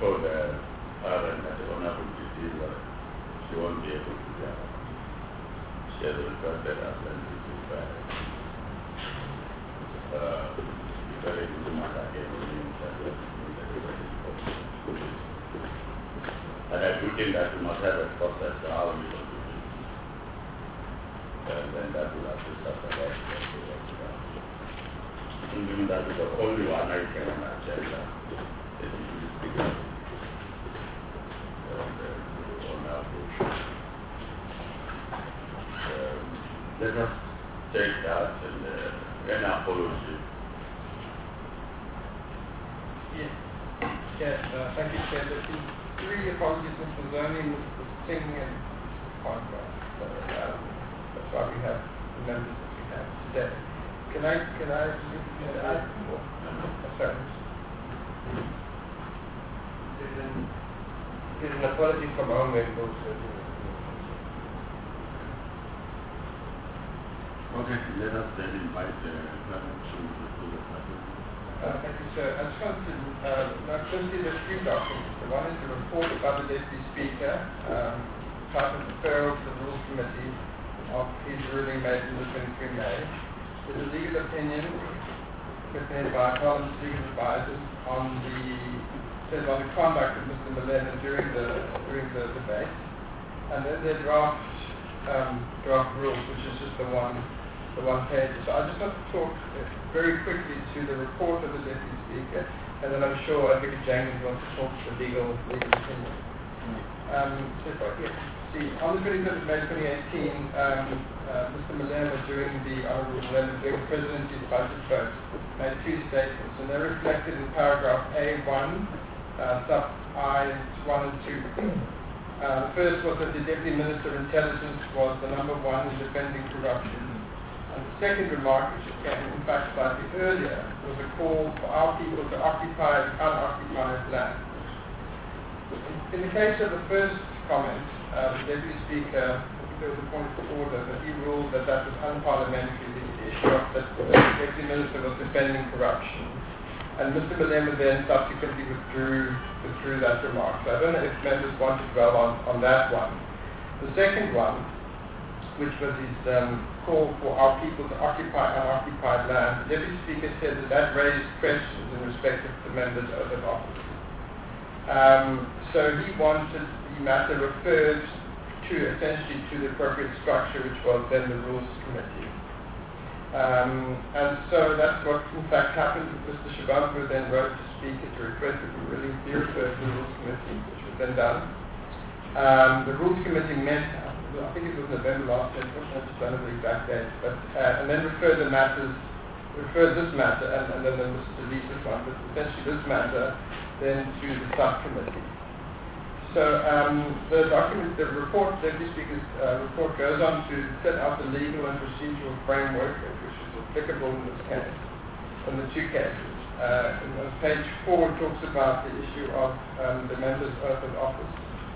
told her that the honorable disease she won't be able to get. She has requested us and this is very good matter again and I do think that we must have a process for how we will do this. And then that will assist us a lot. Even that is the only one I can agenda. Let us take that and an apology. Yes. Yes, thank you, Chair. Three apologies, Mr. Zoni, Mr. Singh, and Conrad. So that's why we have the members that we have today. Can I add more? Sorry. There's an apology from our members. Okay, let us then invite the climate to the party. Thank you, sir. I just want to firstly there's three documents. The one is the report about the Deputy Speaker, titled Referral to the Rules Committee of his ruling made on the 23 May. There's a legal opinion prepared by Parliament's legal advisors on the conduct of Mr. Malema during the debate, and then the draft rules, which is just the one page. So I just want to talk very quickly to the report of the Deputy Speaker, and then I'm sure Advocate Jenkins wants to talk to the legal opinion. So if I can see, on the 23rd of May 2018, Mr. Malema, during the Honourable Malema, during the Presidency's budget vote, made two statements, and they're reflected in paragraph A1, sub I1 and 2. The first was that the Deputy Minister of Intelligence was the number one in defending corruption. And the second remark, which came in fact slightly earlier, was a call for our people to occupy and unoccupied land. In the case of the first comment, the Deputy Speaker, there was a point of order that he ruled that was unparliamentary, the issue of that the Deputy Minister was defending corruption. And Mr. Malema then subsequently withdrew that remark. So I don't know if members want to dwell on that one. The second one, which was his call for our people to occupy unoccupied land, the Deputy Speaker said that raised questions in respect of the members' oath of office. So he wanted the matter referred essentially to the appropriate structure, which was then the Rules Committee. And so that's what in fact happened. Mr. Shivambu then wrote to Speaker to request that we really be referred to the Rules Committee, which was then done. The Rules Committee met, I think it was November last year, I just don't know the exact date, but and then referred this matter, and then Mr. Delete this one, but essentially this matter then to the subcommittee. So the report, Deputy Speaker's report goes on to set out the legal and procedural framework which is applicable in this case, in the two cases. On page 4 it talks about the issue of the member's oath of office.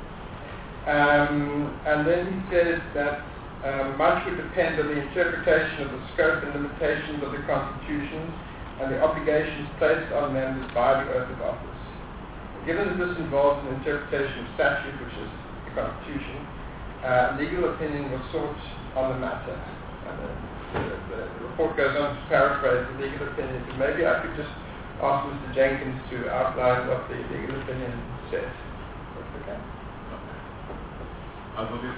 And then he says that much would depend on the interpretation of the scope and limitations of the Constitution and the obligations placed on members by the oath of office. Given that this involves an interpretation of statute, which is the Constitution, legal opinion was sought on the matter. And the report goes on to paraphrase the legal opinion, but maybe I could just ask Mr. Jenkins to outline what the legal opinion says. Okay. Advocate.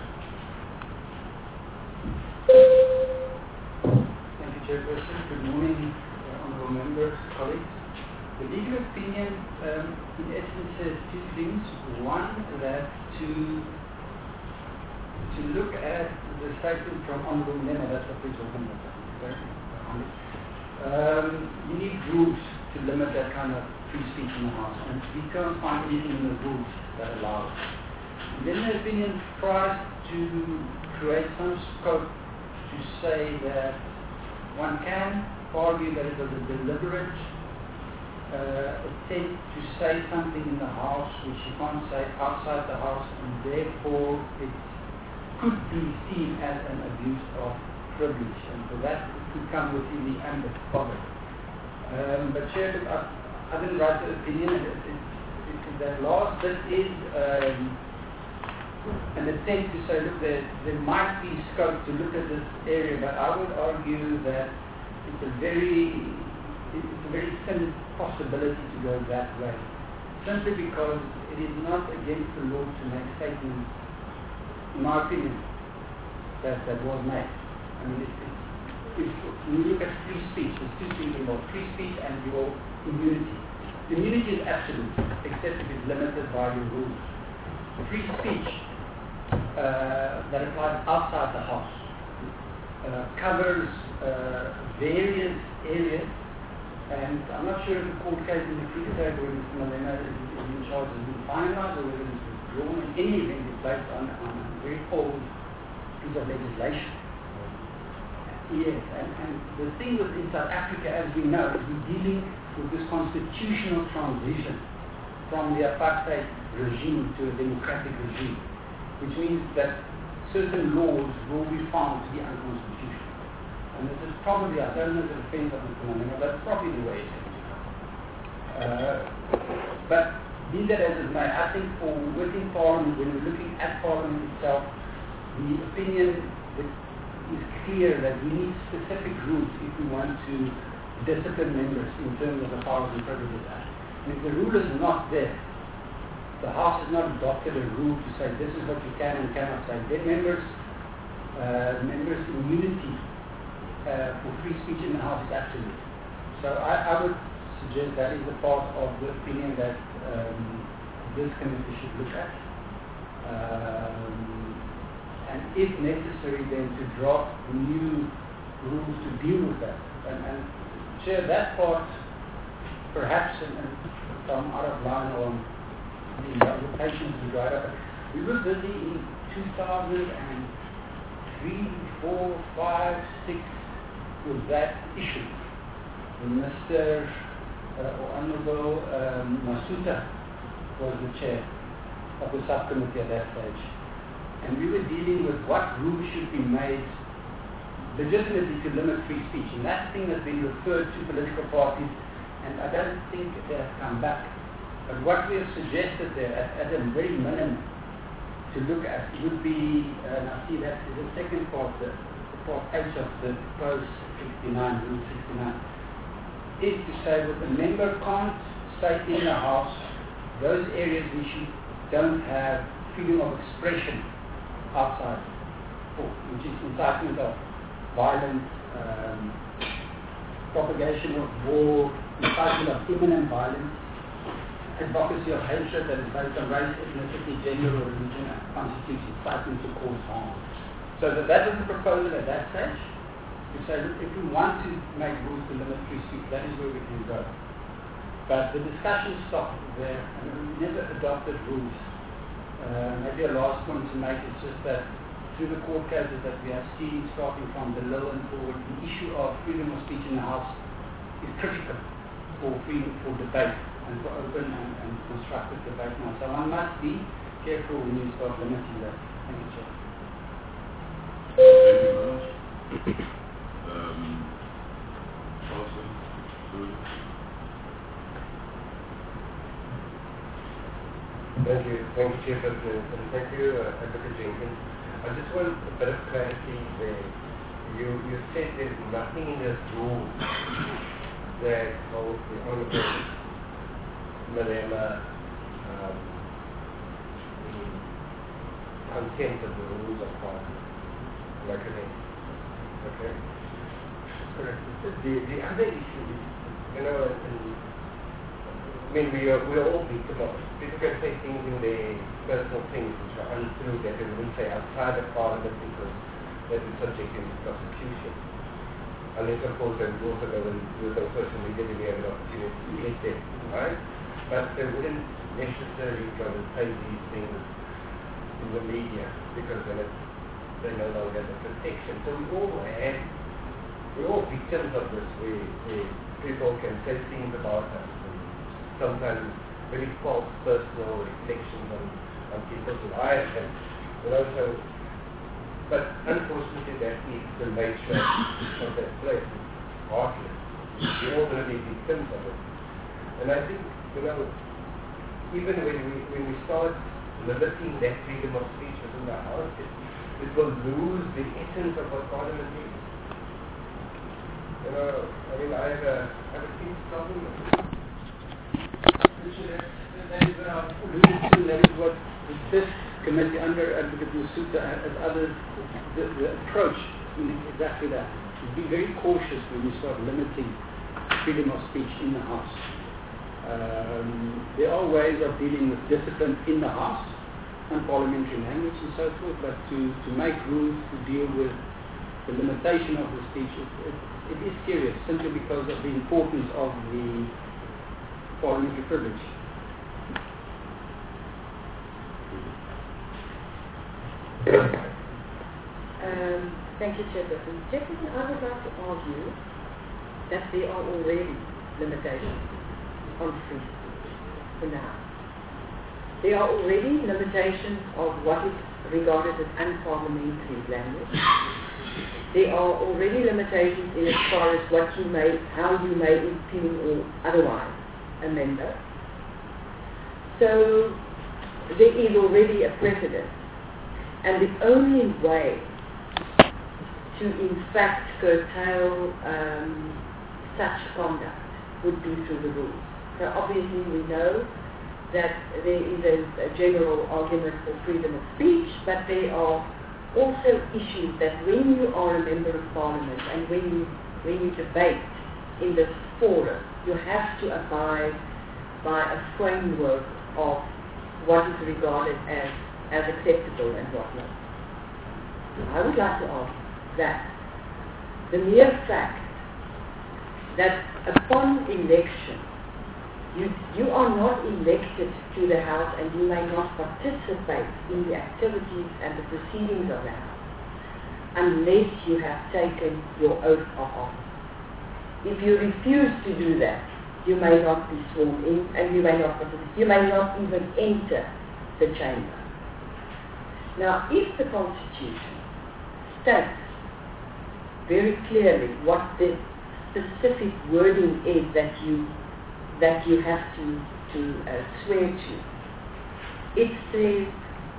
Thank you, Chairperson. Good morning, honourable members, colleagues. The legal opinion, in essence, says two things. One, that to look at the statement from Honourable Malema, that's what we're talking about. You need rules to limit that kind of free speech in the House, and we can't find anything in the rules that allow it. And then the opinion tries to create some scope to say that one can argue that it was a deliberate attempt to say something in the House which you can't say outside the House, and therefore it could be seen as an abuse of privilege, and for that it could come within the ambit of it. But Chair, I didn't write the opinion. that last bit is an attempt to say, look, there might be scope to look at this area, but I would argue that it's a very thin possibility to go that way, simply because it is not against the law to make statements, in my opinion, that was made. I mean, if you look at free speech, there's two things involved: free speech and your immunity. Immunity is absolute, except if it's limited by your rules. Free speech that applies outside the house covers various areas, and I'm not sure if the court case in the Free State where Mr. Malema is in charge has been finalized or whether it's withdrawn. In any event, it's based on a very old piece of legislation. Yes, and the thing with in South Africa, as we know, is we're dealing with this constitutional transition from the apartheid regime to a democratic regime, which means that certain laws will be found to be unconstitutional. And this is probably, I don't know the defense of Mr. Malema, that's probably the way it is. But be that as it may, I think for within Parliament, when we're looking at Parliament itself, the opinion is clear that we need specific rules if we want to discipline members in terms of the Powers and Privileges Act. And if the rule is not there, the House has not adopted a rule to say this is what you can and cannot say, then members' immunity for free speech in the House is absolute. So I would suggest that is a part of the opinion that this committee should look at. And if necessary, then to draft new rules to deal with that. And share that part, perhaps, and some out of line on the interpretations we write up. We were busy in 2003, 4, 5, 6 with that issue. Mr. Honorable Masuta was the chair of the subcommittee at that stage. And we were dealing with what rules should be made legitimately to limit free speech. And that thing has been referred to political parties, and I don't think they have come back. But what we have suggested there, at a very minimum, to look at would be, and I see that is the second part, the part H of the proposed 69, Rule 69, is to say that the member can't say in the House those areas which you don't have freedom of expression outside, which is incitement of violence, propagation of war, incitement of imminent violence, advocacy of hatred that is based on race, ethnicity, gender, or religion, and constitutes incitement to cause harm. So that was the proposal at that stage, to say that if we want to make rules to limit free speech, that is where we can go. But the discussion stopped there, and we never adopted rules. Maybe a last point to make is just that through the court cases that we have seen starting from the low and forward, the issue of freedom of speech in the House is critical for freedom for debate and for open and constructive debate now. So one must be careful when you start limiting that. Thank you, Chair. Thank you very much. Awesome. Good. Thank you, Chair President, and thank you, Advocate Jenkins. I just want a bit of clarity there. You said there's nothing in this rule that holds the Honourable Malema in contempt of the rules of Parliament. Am I correct? Okay. Correct. The other issue is, we are all victims of it. People can say things in their personal things which are untrue that they wouldn't say outside of Parliament because that is subject to prosecution. Unless, of course, they would also go and do it on social media when we have an opportunity to get there, right? But they wouldn't necessarily go and say these things in the media because then they no longer have the protection. So we're all victims of this where people can say things about us. Sometimes very false personal reflections on people's lives, and but unfortunately that is the nature of that place. It's heartless. We're all going to be victims of it. And I think, even when we start limiting that freedom of speech within the House, it will lose the essence of what Parliament is. I mean, I have a huge problem with it. That is what I've alluded to, that is what this committee under Advocate Masuta and others, the approach is exactly that. To be very cautious when you start limiting freedom of speech in the House. There are ways of dealing with discipline in the House, unparliamentary language and so forth, but to make rules to deal with the limitation of the speech, it is serious, simply because of the importance of the parliamentary privilege. Thank you, Chairperson. Chairperson, I would like to argue that there are already limitations on free speech for now. There are already limitations of what is regarded as unparliamentary language. There are already limitations in as far as how you may impugn or otherwise a member. So there is already a precedent, and the only way to in fact curtail such conduct would be through the rules. So obviously we know that there is a general argument for freedom of speech, but there are also issues that when you are a member of parliament and when you debate in this forum, you have to abide by a framework of what is regarded as acceptable and what not. I would like to argue that the mere fact that upon election you are not elected to the House and you may not participate in the activities and the proceedings of the House unless you have taken your oath of office. If you refuse to do that, you may not be sworn in and you may not participate. You may not even enter the chamber. Now, if the Constitution states very clearly what the specific wording is that you have to swear to, it says,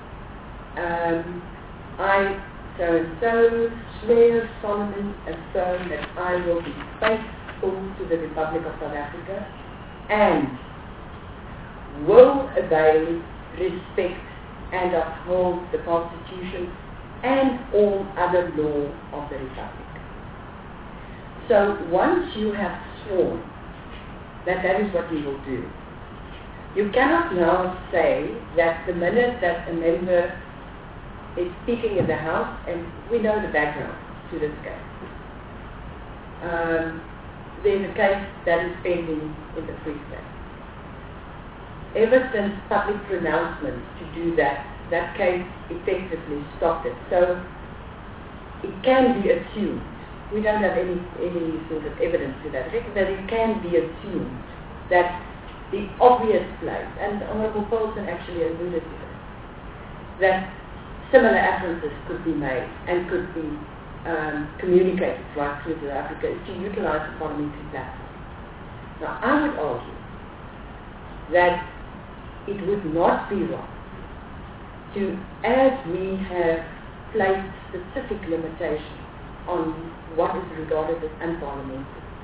I so swear solemnly affirm that I will be faithful to the Republic of South Africa and will obey, respect and uphold the Constitution and all other law of the Republic. So once you have sworn that is what you will do, you cannot now say that the minute that a member is speaking in the House, and we know the background to this case, there's a case that is pending in the Free State. Ever since public pronouncements to do that case effectively stopped it. So it can be assumed, we don't have any sort of evidence to that effect, but it can be assumed that the obvious place, and Honourable Paulson actually alluded to this, that similar utterances could be made and could be communicated right through South Africa is to utilize the parliamentary platform. Now, I would argue that it would not be wrong to, as we have placed specific limitations on what is regarded as unparliamentary,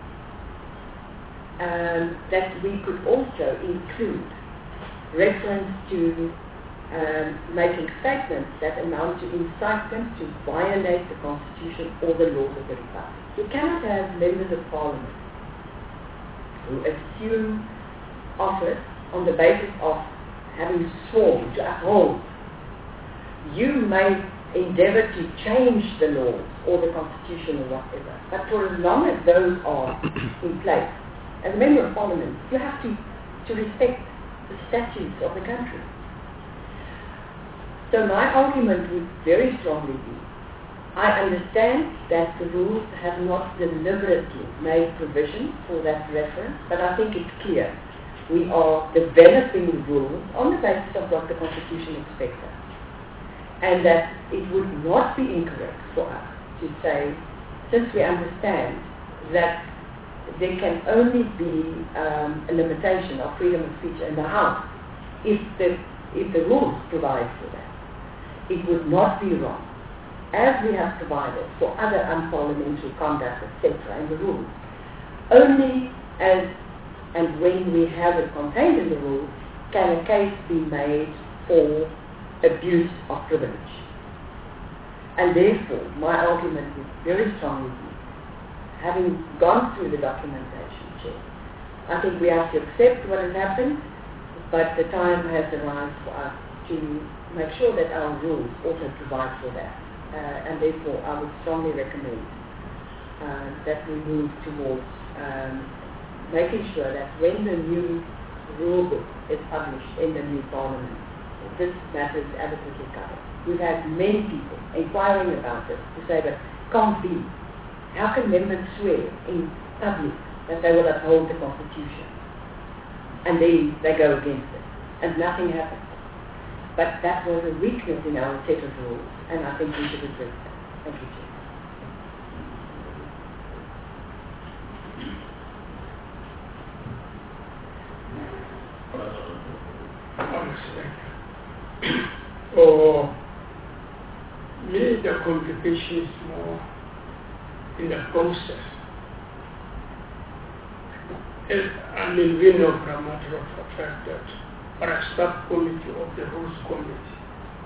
that we could also include reference to making statements that amount to incitement to violate the Constitution or the laws of the Republic. You cannot have members of Parliament who assume office on the basis of having sworn to uphold. You may endeavour to change the laws or the Constitution or whatever, but for as long as those are in place, as a member of Parliament, you have to respect the statutes of the country. So my argument would very strongly be, I understand that the rules have not deliberately made provision for that reference, but I think it's clear. We are developing rules on the basis of what the Constitution expects us. And that it would not be incorrect for us to say, since we understand that there can only be a limitation of freedom of speech in the House, if the rules provide for that, it would not be wrong, as we have provided for other unparliamentary conduct, etc., in the rules, only as and when we have it contained in the rules can a case be made for abuse of privilege. And therefore, my argument is very strong with you. Having gone through the documentation, Chair, I think we have to accept what has happened, but the time has arrived for us to make sure that our rules also provide for that. And therefore, I would strongly recommend that we move towards making sure that when the new rule book is published in the new Parliament, this matter is adequately covered. We've had many people inquiring about this to say that can't be. How can members swear in public that they will uphold the Constitution? And then they go against it. And nothing happens. But that was a weakness in our set of rules, and I think we should address that. Thank you, Chair. For me, the complication is more in the process. We know from a matter of fact that for a subcommittee of the Rules Committee,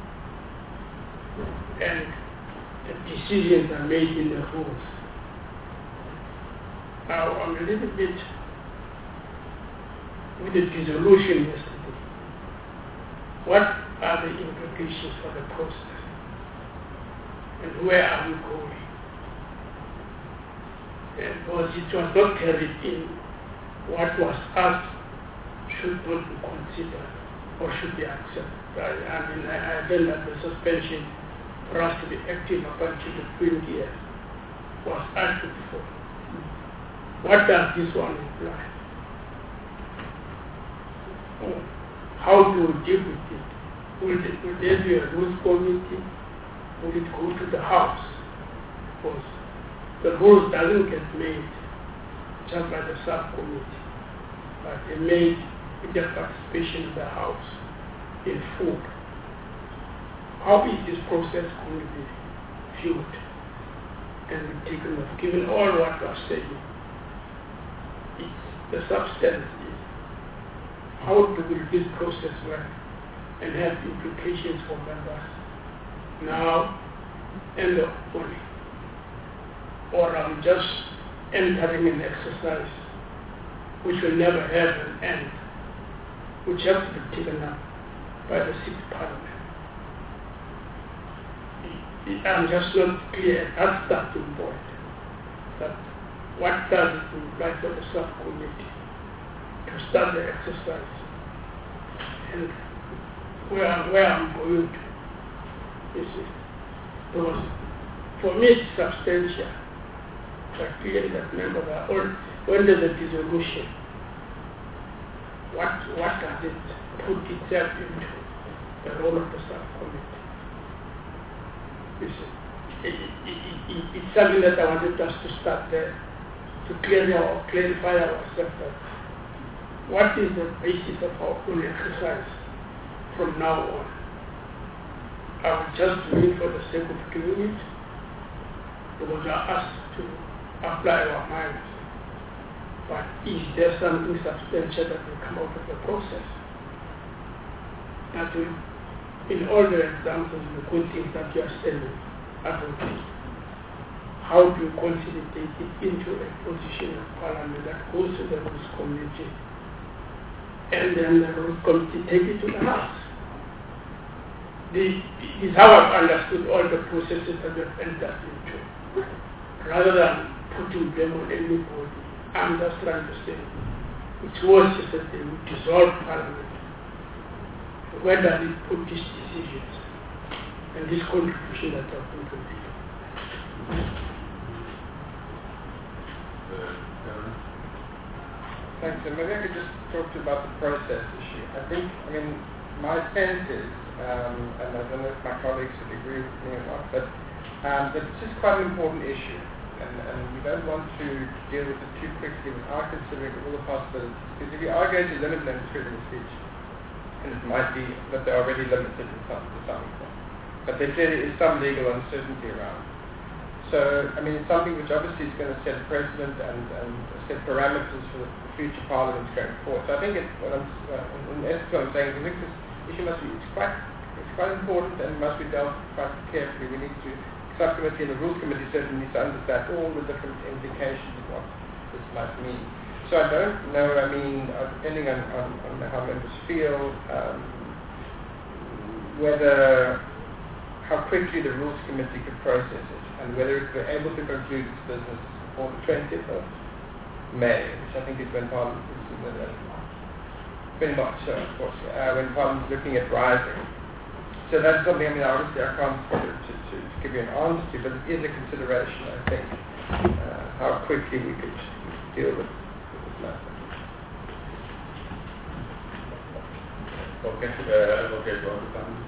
and the decisions are made in the rules. Now, I'm a little bit with the dissolution yesterday. What are the implications for the process? And where are we going? And because it was not carried in, what was asked should not be considered or should be accepted. I felt that the suspension for us to be active up until the 20th was asked before. What does this one imply? How do we deal with it? Will there be a rules committee? Will it go to the House? Because the rules doesn't get made just by the subcommittee, but they made with the participation of the House in full. How is this process going to be viewed and taken off? Given all what was said, the substance is how will this process work and have implications for members now and only? Or are we just entering an exercise which will never have an end, which has to be taken up by the 6th Parliament? I'm just not clear at that starting point. That what does it imply for the subcommittee to start the exercise? And where I'm going to, because for me it's substantial, but clearly that members are all under the dissolution. What does it put itself into the role of the subcommittee? It's something that I wanted us to start there, to clarify ourselves that what is the basis of our own exercise from now on? Are we just doing it for the sake of doing it? Because we are asked to apply our minds. But is there something substantial that will come out of the process? That will, in all the examples, the good things that you are saying, how do you consolidate it into a position of Parliament that goes to the Rules Committee, and then the Rules Committee take it to the House? This is how I've understood all the processes that we've entered into. Rather than putting blame on anybody, I'm just trying to say, it's worse that they would dissolve Parliament. Where does it put these decisions and this contribution that have been completed? Thanks. And maybe I could just talk to you about the process issue. My sense is, and I don't know if my colleagues would agree with me or not, but that it's just quite an important issue. And we don't want to deal with it too quickly without considering all the possibilities. Because if you are going to limit them to freedom of speech, and it might be that they're already limited to some extent. But there clearly is some legal uncertainty around. So, I mean, it's something which obviously is going to set a precedent and set parameters for the future parliaments going forward. So I think in essence what I'm saying is I think this issue it's quite important and must be dealt quite carefully. We need to, subcommittee and the Rules Committee certainly needs to understand all the different implications of what this might mean. So I don't know, I mean, depending on how members feel, how quickly the Rules Committee could process it, and whether it were able to conclude its business before the 20th of May, which I think is when Parliament is pretty much so, of course, when Parliament is looking at rising. So that's something, I mean, obviously I can't to give you an answer to, but it is a consideration, I think, how quickly we could deal with this matter. Okay, Advocate, want to come?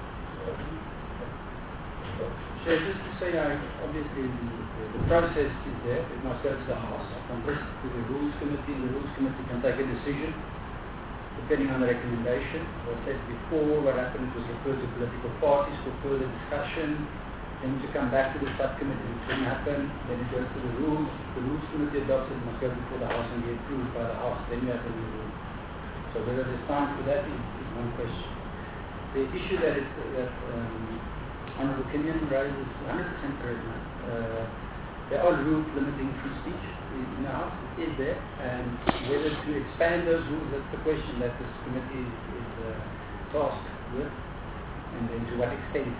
So just to say, obviously the process is there. It must go to the House, from this to the Rules Committee. The Rules Committee can take a decision depending on the recommendation. As I said before, what happened was referred to political parties for further discussion, then to come back to the subcommittee, which didn't happen, then it goes to the Rules. The Rules Committee adopts it, must go before the House and be approved by the House, then you have the new rule. So whether there's time for that is one question. The issue that Honourable Kenyon raises is 100% correct. There are rules limiting free speech in the House. It is there, and whether to expand those rules, that's the question that this committee is tasked with, and then to what extent.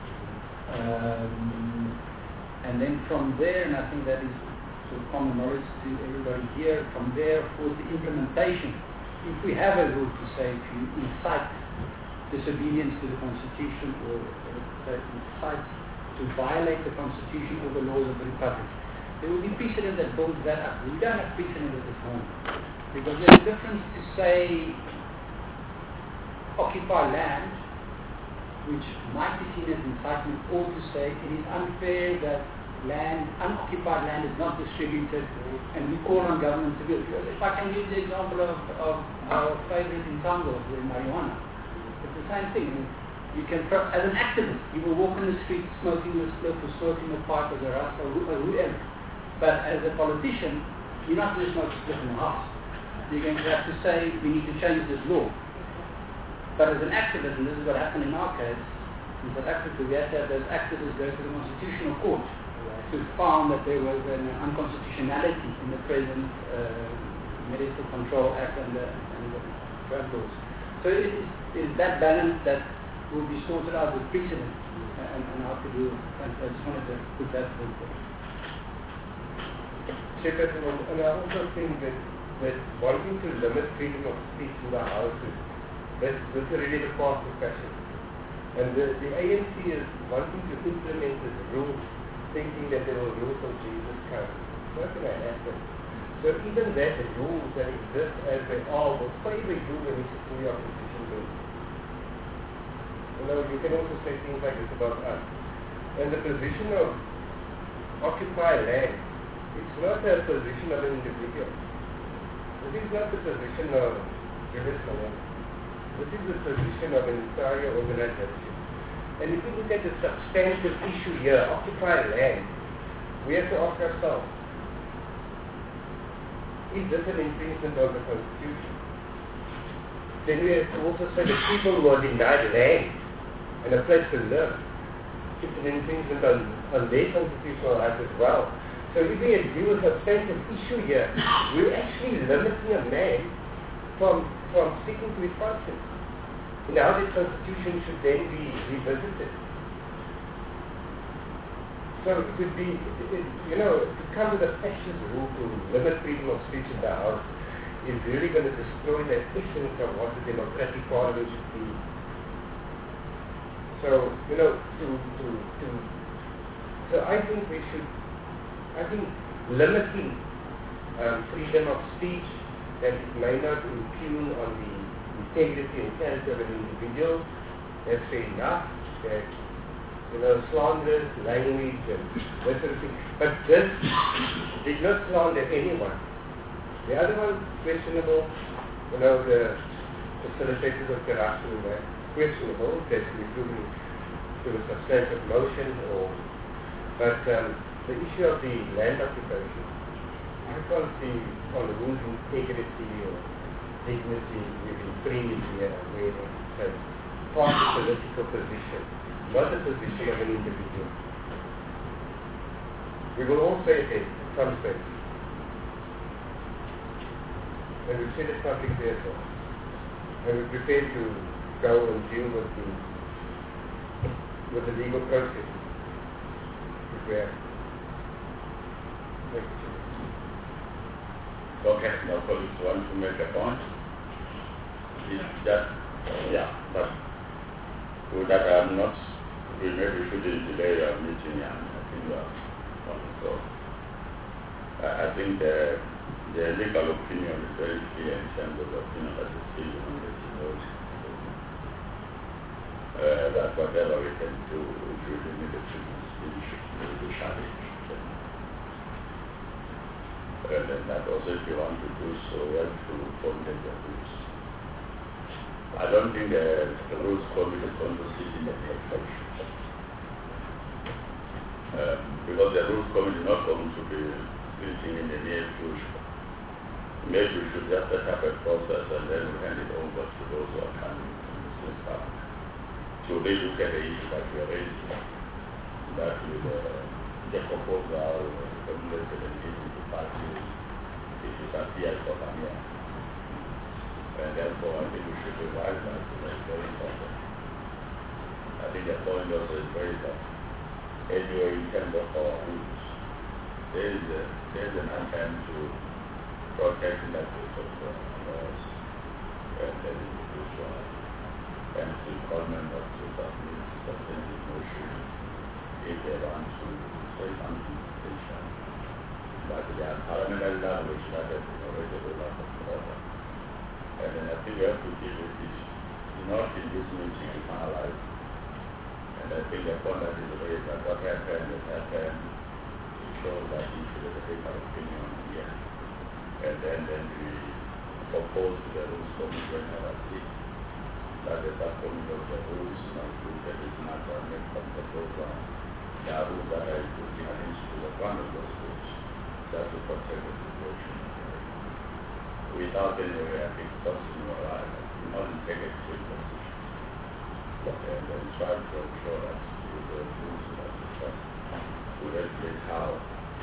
And then from there, and I think that is sort of common knowledge to everybody here, from there, of course, the implementation. If we have a rule to say, if you incite disobedience to the Constitution or incites to violate the Constitution or the laws of the Republic, there will be precedent that builds that up. We don't have precedent at this moment. Because there's a difference to say occupy land, which might be seen as incitement, or to say it is unfair that unoccupied land is not distributed, and we call on government to do it. If I can use the example of our favorite in Tango, the marijuana, it's the same thing. You can, as an activist, you will walk on the street smoking a spliff or smoking a pipe as a rasta or whoever. But as a politician, you're not going to smoke a spliff in the house. You're going to have to say, we need to change this law. But as an activist, and this is what happened in our case, in South Africa, we had to have those activists go to the Constitutional Court to found that there was an unconstitutionality in the present Medical Control Act and the drug laws. So it is that balance that will be sorted out with precedent and how to do it. And I just wanted to put that forward. And I also think that wanting to limit freedom of speech in the House is really the past discussion. And the ANC is wanting to implement this rule, thinking that they will rule from Jesus Christ. It's not going to happen. So even that the rules that exist as they are will favor you when you support your opposition bill. You can also say things like this about us. And the position of occupied land, it's not a position of an individual. This is not the position of Jerusalem. This is the position of an entire organization. And if we look at the substantive issue here, occupied land, we have to ask ourselves, is this an infringement of the Constitution? Then we have to also say that people who are denied land and a place to live, it's an infringement on their constitutional rights as well. So if we deal with a substantive issue here, we're actually limiting a man from sticking to his conscience. Now the Constitution should then be revisited. So it would be, to come with a fascist rule to limit freedom of speech in the House is really going to destroy the essence of what the democratic parliament should be. So, so I think limiting freedom of speech that it may not impugn on the integrity and character of an individual, that's fair enough. That, slanderous language and that sort of thing. But this did not slander anyone. The other one, questionable, the facilitators of terrazzo were questionable, that including to a substantial motion but the issue of the land occupation, I can't see on the rules integrity or dignity within freely here where it's a party political position, not the position of an individual. We will all say it at some stage. And we've said it publicly as well. And we're prepared to go and deal with the legal process. If we have. Okay, now colleagues want to make a point. It's just, but with that I'm not, we maybe shouldn't delay our meeting, and I think we are on the floor. I think the legal opinion is very clear in terms of the opinion that is still on the situation. That whatever we can do, we really need the treatment to challenge. And then that also, if you want to do so, you have to formulate the rules. I don't think the rules committee is going to sit in the perfection. Because the rules committee is not going to be sitting in the near future. Maybe we should just set up a process and then we hand it over to those who are coming from the Swiss government. So they look at the issue that we are raising, that with the proposal formulated and given to parties, it should appear for some years. And therefore, I think we should revise that. That's very important. I think the point also is very that anyway, in terms of our rules, there is an attempt to protect the interests of laws and the individual, and to call members to submit substantive motion if they want to say something special. But they are parliamentary language that has been already a lot of order. And then I think we have to deal with this, not in this meeting and finalize. And I think the point that is raised that what happened has happened to show that you should have a different opinion here. And then we propose to the rules committee number 6 that the subcommittee of the rules must look at this matter and make some proposal. There are rules that are including an issue of one of those rules that will protect the situation. Without any way, I think crossing your line, you must take a strict position. And then try to ensure that with the rules that we trust, to regulate how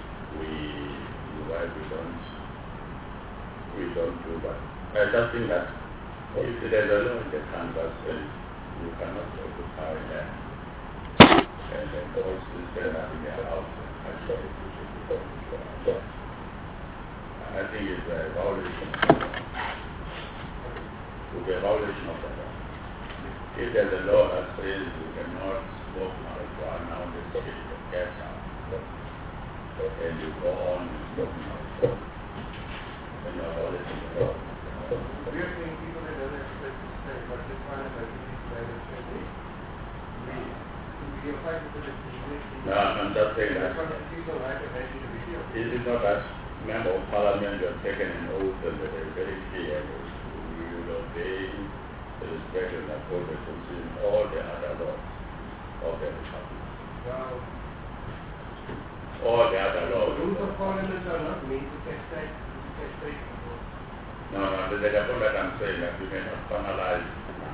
we don't do that. I just think that if there's a law in the country that says you cannot occupy land, and then those who stand up in their house and actually I think it's a violation of the law. It would be a violation of the law. If there's a law that says you cannot smoke marijuana on the street of gas house, and you go on and smoke marijuana, then you are violating the law. Do you think people that don't expect to stay, but they find that it is better to stay? We apply to the dignity. No, I'm just saying that Constitutional right of any individual. it is not that member of parliament you have taken an oath and they are very clear we will obey the respect and uphold the Constitution and all the other laws of the Republic. Now, All the other the laws. rules of parliament are not made to taxate people. No, the point that I'm saying that we may not finalize now.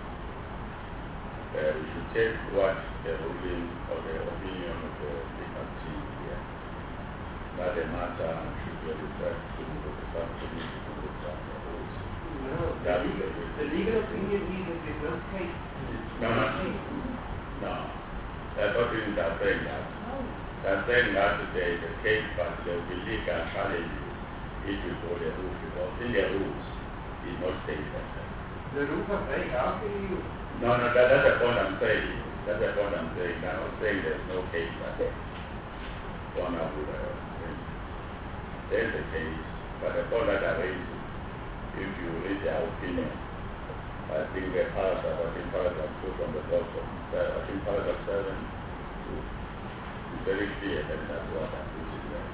We should take what the ruling or the opinion of the legal team here. That the matter should be referred to the subcommittee to look at the rules. No, the legal opinion is that there's no case. No. That's what we are saying that. They're saying that there is a case, but there will be legal challenges if you go the rules, because in the rules, it's not saying that. The rules are very how can you? No, that's the point I'm saying. That's the point I'm saying. I'm not saying there's no case that one of the there's a case, but the point that I raised, if you read their opinion, I think the paragraph, paragraph 2 from the bottom, I think paragraph 7 is very clear that that's what I'm using there.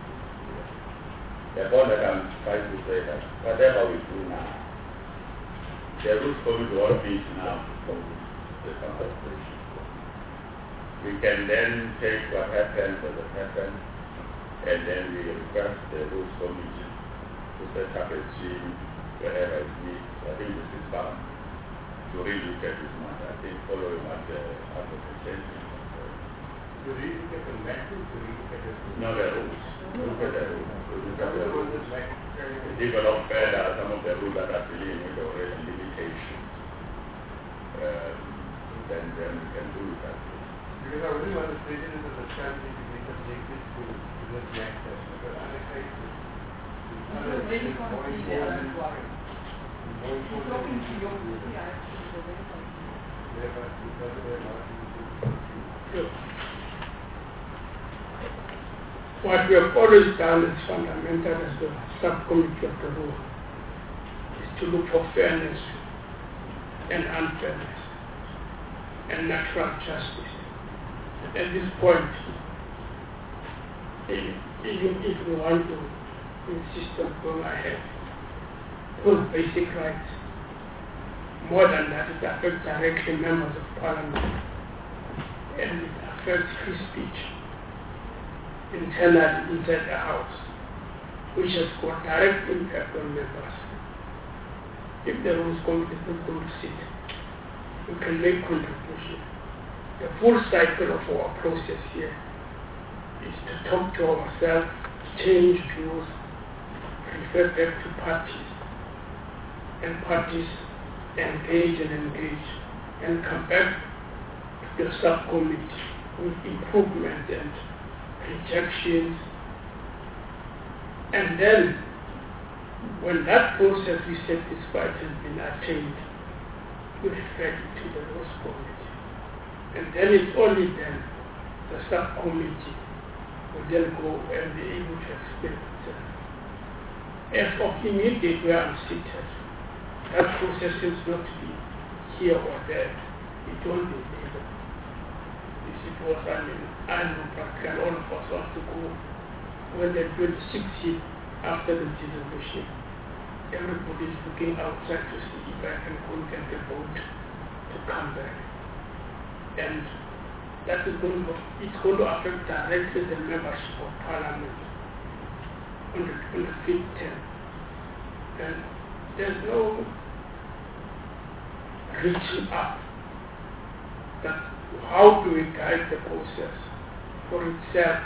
The point that I'm trying to say that whatever we do now, The rules committee will be now for the consultation. We can then take what happened as it happened, and then we request the rules committee to set up a team wherever it needs. I think this is bound to really look at this matter. I think following what the advocate said. To relook at the methods, to relook at the rules. No, the rules. Look at the rules. Look at the rules. Like, Develop further some of the rules that are dealing with already limitations. Then we can do it that way. because I really want to say this as a strategy to make objectives to this next step. Because other cases, Really can't see the other one. more important. Talking to your city, I actually the way Yeah, but because of their marketing. What we have always done is fundamental as the subcommittee of the rule is to look for fairness and unfairness and natural justice. At this point, even if we want to insist on going ahead with basic rights, more than that, it affects directly members of parliament and it affects free speech internally inside the house, which has got direct impact on members. If the rules committee is not going to sit, we can make contribution. The full cycle of our process here is to talk to ourselves, change views, refer back to parties, and parties engage, and come back to the subcommittee with improvement and rejections. And then, when that process we satisfied has been attained, we refer it to the rules committee. And then it's only then the subcommittee will then go and be able to explain itself. As of immediate where I'm seated, that process seems not to be here or there. It won't be able. If it was, I know practically all of us want to go when the 26th hit after the dissolution. Everybody is looking outside to see if I can go and get the vote to come back. And that is going to affect directly the membership of parliament on the 5th term. And there's no reaching up that how do we guide the process for itself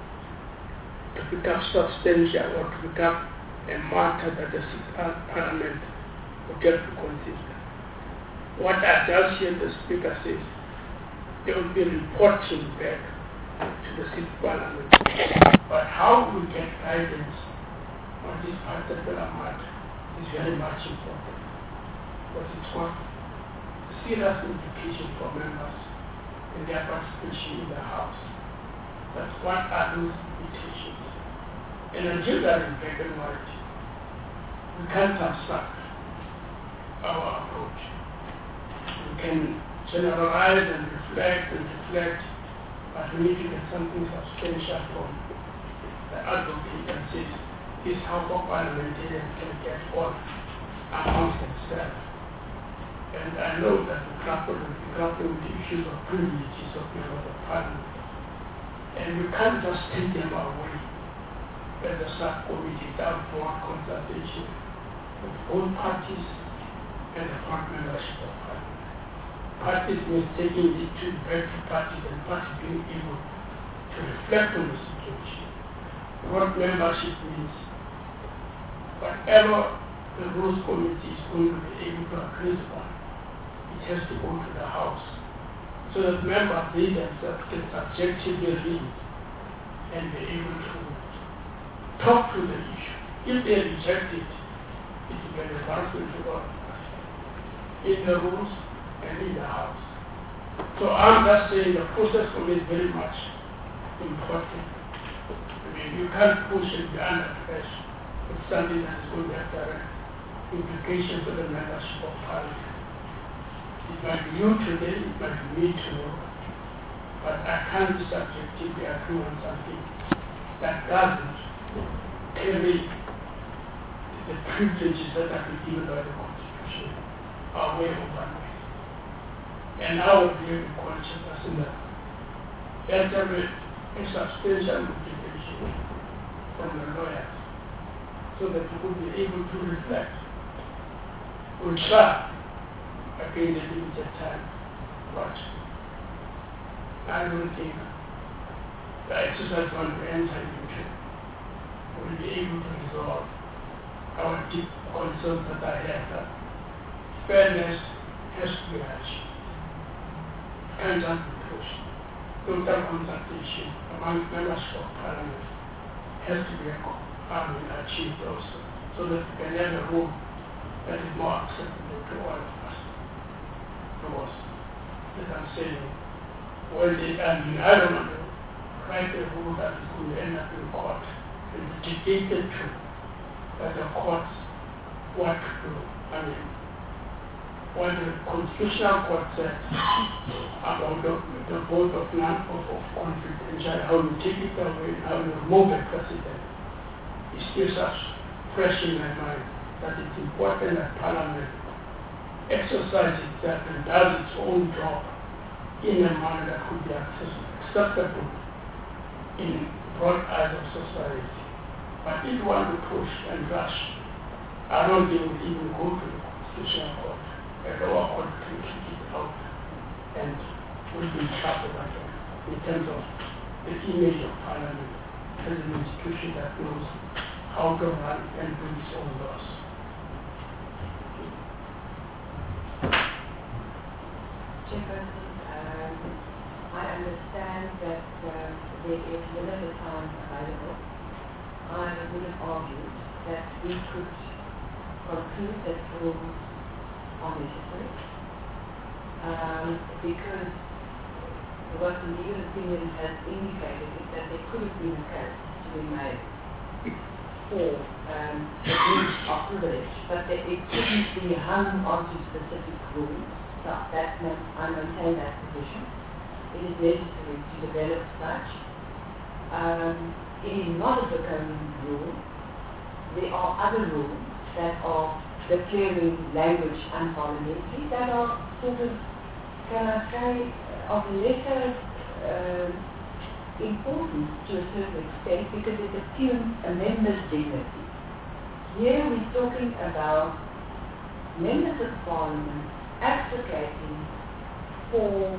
to become substantial or to become a matter that the parliament will get to consider. What I just hear the speaker says, they will be reporting back to the city parliament. But how we get guidance on this particular matter is very much important. Because it's got serious implications for members in their participation in the House. But what are those limitations? And until that is black and white, we can't abstract our approach. We can generalize and reflect, but we need to get something substantial from the advocate that says this is how parliamentarians can get on amongst themselves. And I know that we grapple with the issues of privileges of members of parliament. And we can't just take them away as a subcommittee without broad consultation with both parties and the front membership of parliament. Parties mistaking it to back to parties and parties being able to reflect on the situation. What membership means, whatever the rules committee is going to be able to agree on, it has to go to the House so that members themselves can subjectively read and be able to talk to the issue. If they reject it, it will be an advancement to all in the rules and in the House. So I'm just saying the process for me is very much important. I mean, you can't push it beyond the press with something that is going to have direct implications for the membership of parliament. It might be you today, it might be me tomorrow, but I can't subjectively agree on something that doesn't carry the privileges that are given by the Constitution our way of running. And our view in culture as in that there has to be a substantial motivation from the lawyers so that you could be able to reflect on track against the limited time. But I don't think the exercise one we enter into will be able to resolve our deep concerns that I have that fairness has to be achieved. And that pushed. Total consultation among members of parliament has to be achieved also, so that we can have a rule that is more acceptable to all of us. Because, as I'm saying, I don't want to write a rule that is going to end up in court and be debated to that the courts what to do. I mean, what the Constitutional Court said about the vote of confidential, how you take it away, how you remove a president, is still such fresh in my mind that it's important that Parliament exercises itself and does its own job in a manner that could be acceptable in broad eyes of society. But if you want to push and rush, I don't think we even go to the Constitutional Court. A lower court can kick it out and will be in trouble in terms of the image of Parliament as an institution that knows how to run and do its own laws. Chairperson, I understand that there is limited time available. I would have argued that we could conclude that rules are necessary because what the legal opinion has indicated is that there could have been a case to be made for abuse of privilege, but that it couldn't be hung onto specific rules. So I maintain that position. It is necessary to develop such. It is not a draconian rule. There are other rules that are declaring language unparliamentary that are sort of, can I say, of lesser importance to a certain extent because it assumes a member's dignity. Here we're talking about members of Parliament advocating for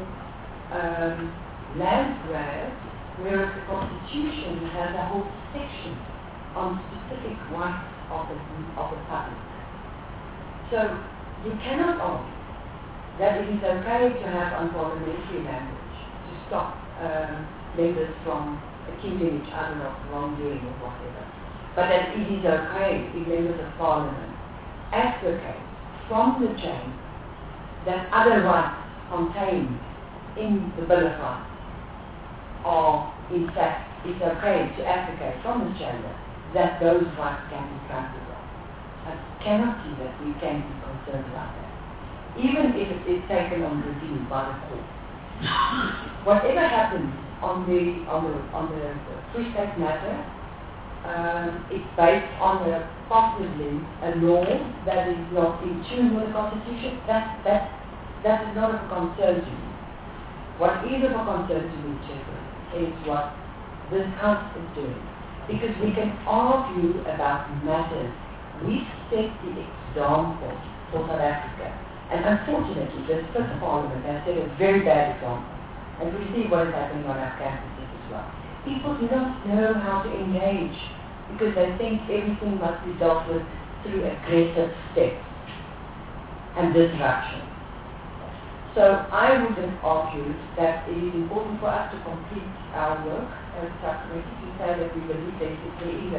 land grabs, whereas the Constitution has a whole section on specific rights of the public. So you cannot argue that it is okay to have unparliamentary language to stop members from accusing each other of wrongdoing or whatever. But that it is okay if members of Parliament advocate from the chain that other rights contained in the Bill of Rights are, in fact, it's okay to advocate from the chamber that those rights can be trampled on. I cannot see that we can be concerned about that, even if it is taken on review by the court. Whatever happens on the Free State matter, it's based on possibly a law that is not in tune with the Constitution. That is not of a concern to me. What is of a concern to me, Chairman, is what this House is doing. Because we can argue about matters. We set the example for South Africa. And unfortunately, the Fifth Parliament has set a very bad example. And we see what is happening on our campuses as well. People do not know how to engage because they think everything must be dealt with through aggressive steps and disruption. So I would have argued that it is important for us to complete our work as a subcommittee to say that we believe there is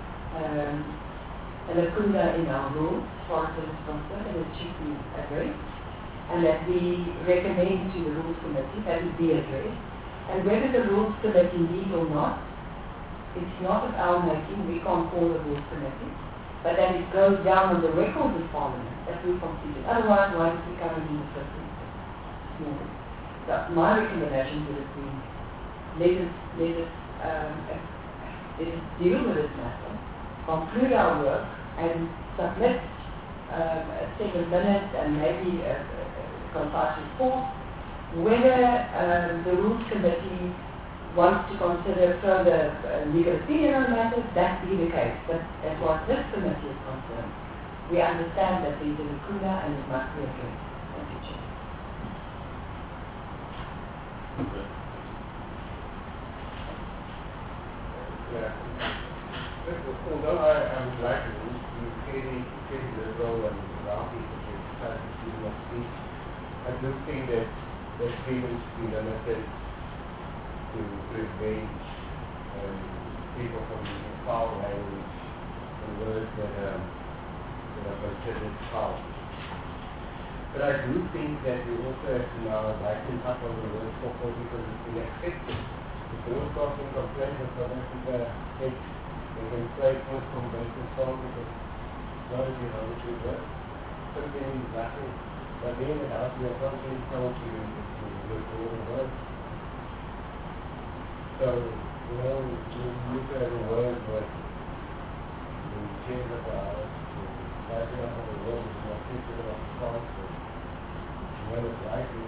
a lacuna in our rules as far as it is concerned and it should be addressed, and that we recommend to the Rules Committee that it be addressed. And whether the Rules Committee need or not, it's not of our making, we can't call the Rules Committee, but that it goes down on the record of Parliament that we completed. Otherwise, why does it come in the first instance? So my recommendation would have been let us deal with this matter, conclude our work, and submit 7 minutes and maybe a concise report. Whether the Rules Committee wants to consider further legal opinion on matters, that be the case. But as far as this committee is concerned, we understand that there is a lacuna and it must be addressed. Thank you, Chair. Although I would like to clearly the role and allow people to exercise freedom of speech, I do think that freedom should be limited to prevent people from using foul language and words that are considered foul. But I do think that we also have to now lighten up on the word for because it's been accepted. The broadcasting complaints of South Africa takes they can play post convention song because not if you know the truth work. Something is nothing. But then it has to be a something told to look all the words. So, you look at the words like the change of ours, the lighting up of the world is not sensitive of the concept. When it's lighting,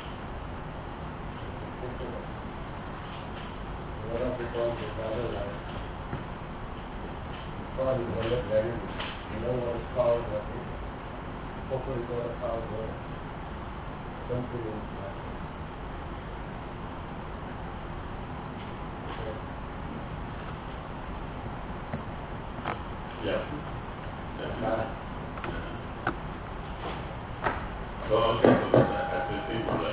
it's sensitive. One of the concepts is other light. Probably one of the language. You know what is called what is. Hopefully it's what a called word. Something is like Yeah. So as we people we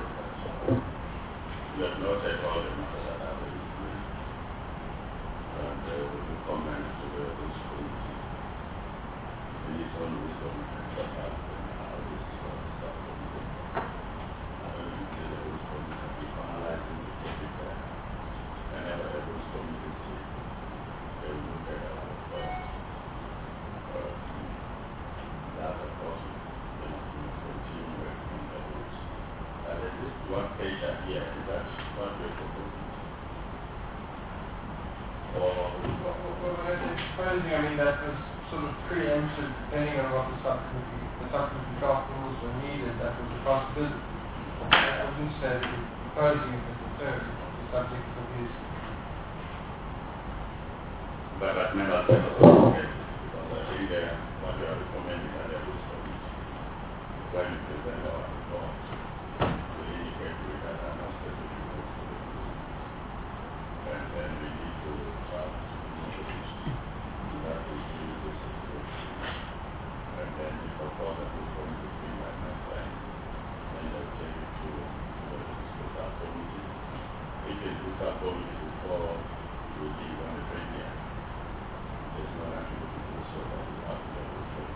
have noted all the matters that have been discussed and the comments to the rules committee. In its own wisdom and what has been how this stuff will be done. The rules committee will be finalizing the topic there. Whenever the rules committee sees, they will look at our that of course they must continue working on the rules. There is one page here, is that what we're proposing? Well, I think supposing, I mean, that was sort of preempted depending on what the subcommittee draft rules were needed, that was a possibility. I wouldn't say that we're proposing it necessarily, the subject of abuse. But that may not be okay, because I think what we are recommending at the rules committee, when we present our report, we indicate to it that there are no specific rules to the rules. And then we need to draft initiatives that will deal with this situation. And then we propose that rules committee to bring that next time. And they'll take it to the subcommittee. If it's the subcommittee before we leave on the 20th, there's no actually to do so that we have to let it go.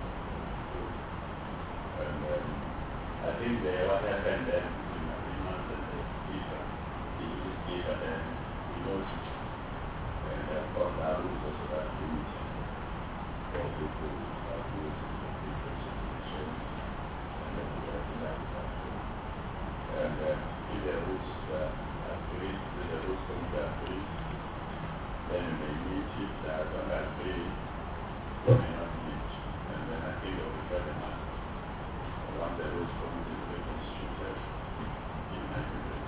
And I think what happened then between agreement and the speaker, the speaker then he knows it. And of course our rules also that limit for people who are using the different situations and then we have to like that. And if the rules agreed, if the rules committee agreed, then we may meet if they don't agree, we may not meet. And then I think they will be further matter. Once the rules committee is reconstituted in agreement.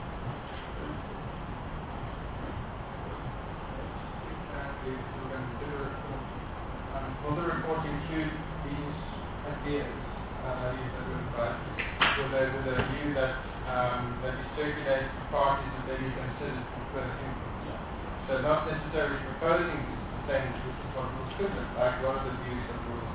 Will the report include these ideas you said were advised? With a view that that we circulate to parties that they be considered for further input? So not necessarily proposing to say this is what rules could look like, what are the views of rules?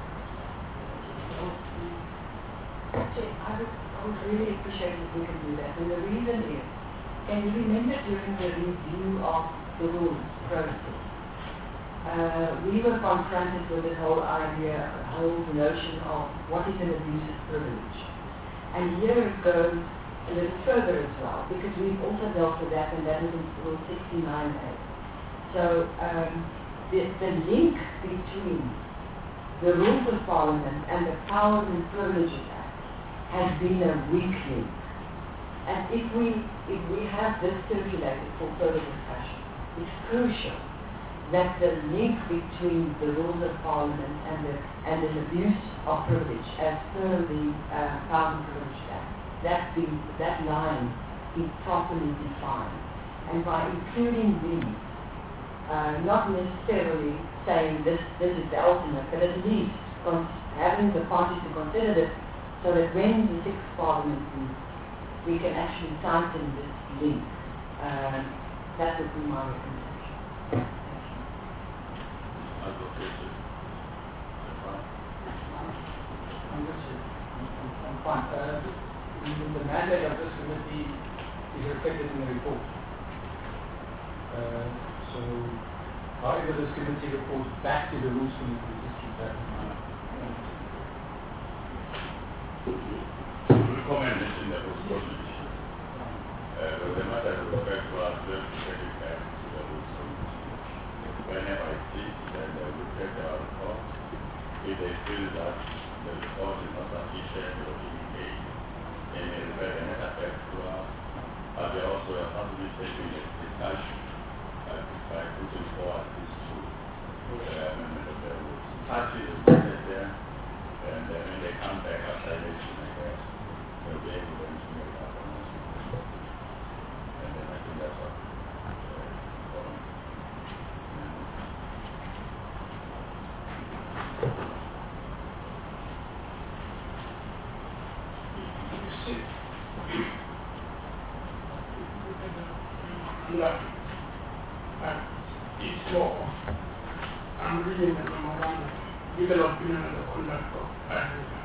I would really appreciate if we could do that. And the reason is, can you remember during the review of the rules process, we were confronted with this whole idea, whole notion of what is an abusive privilege. And here it goes a little further as well, because we've also dealt with that, and that is in Rule 69A. So the link between the Rules of Parliament and the Powers and Privileges Act has been a weak link. And if we have this circulated for further discussion, it's crucial that the link between the rules of Parliament and an abuse of privilege, as per the Power and Privilege Act, that line is properly defined. And by including these, not necessarily saying this is the ultimate, but at least having the parties to consider it, so that when the sixth Parliament meets, we can actually tighten this link. That would be my recommendation. I'm fine. The mandate of this committee is reflected in the report. So, however this committee reports back to the Rules Committee, just keep that in mind. Comment in the Rules Committee. But the matter with respect to our credit back to the Rules Committee. Whenever I see, then they will take our report. If they feel that the report is not sufficient or indicate any relevant effect to us, but they also are possibly taking a discussion by putting forward this amendment of the rules. Party is put there, and then when they come back after election, I guess, they'll be able to make that announcement. And then I think that's what it's law. I'm reading the memorandum, legal opinion on the conduct of Africa.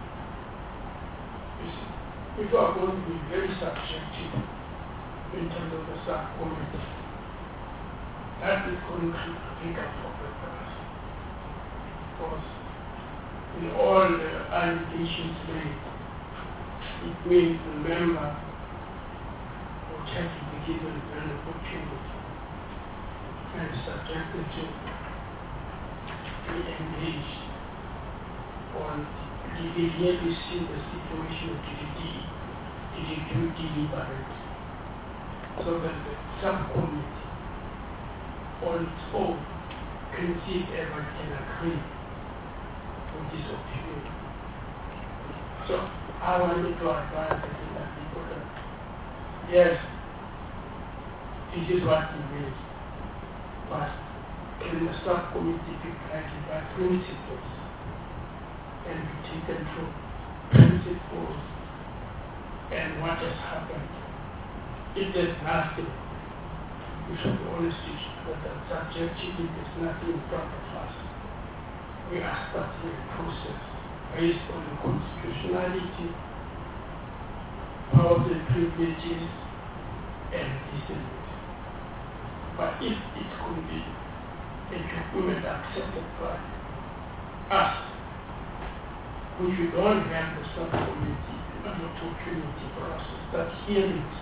If you are going to be very subjective in terms of the subcommittee, that is going to take up for purpose. Because in all the allegations made, it means the member will have to be given an opportunity and subjected to be engaged on did they really see the situation, did they do deliberate, so that the subcommittee on its own can see if everyone can agree with this opinion. So I wanted to advise that people that yes, this is what we mean, but can the subcommittee be guided by principles and be taken through principles and what has happened? If there's nothing, we should be honest with that subjectively there's nothing in front of us. We are starting a process based on the constitutionality, powers and privileges, and decent. But if it could be a document accepted by us, which we don't have the subcommittee an opportunity for us to start hearings,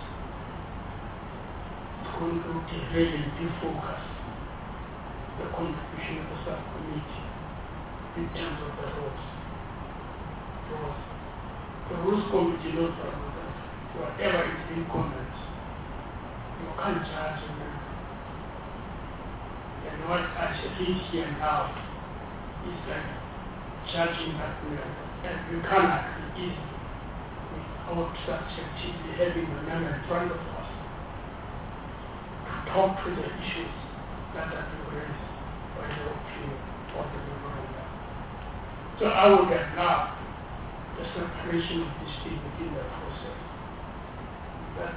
it's going to derail and defocus the contribution of the subcommittee in terms of the rules. Because the Rules Committee knows that whatever is being commented, you can't judge them. And what I read here now is like judging that member. And we can't agree easily without subjectively having the member in front of us to talk to the issues that are being raised by the opinion of the memorandum. So I would have loved the separation of this thing within the process. That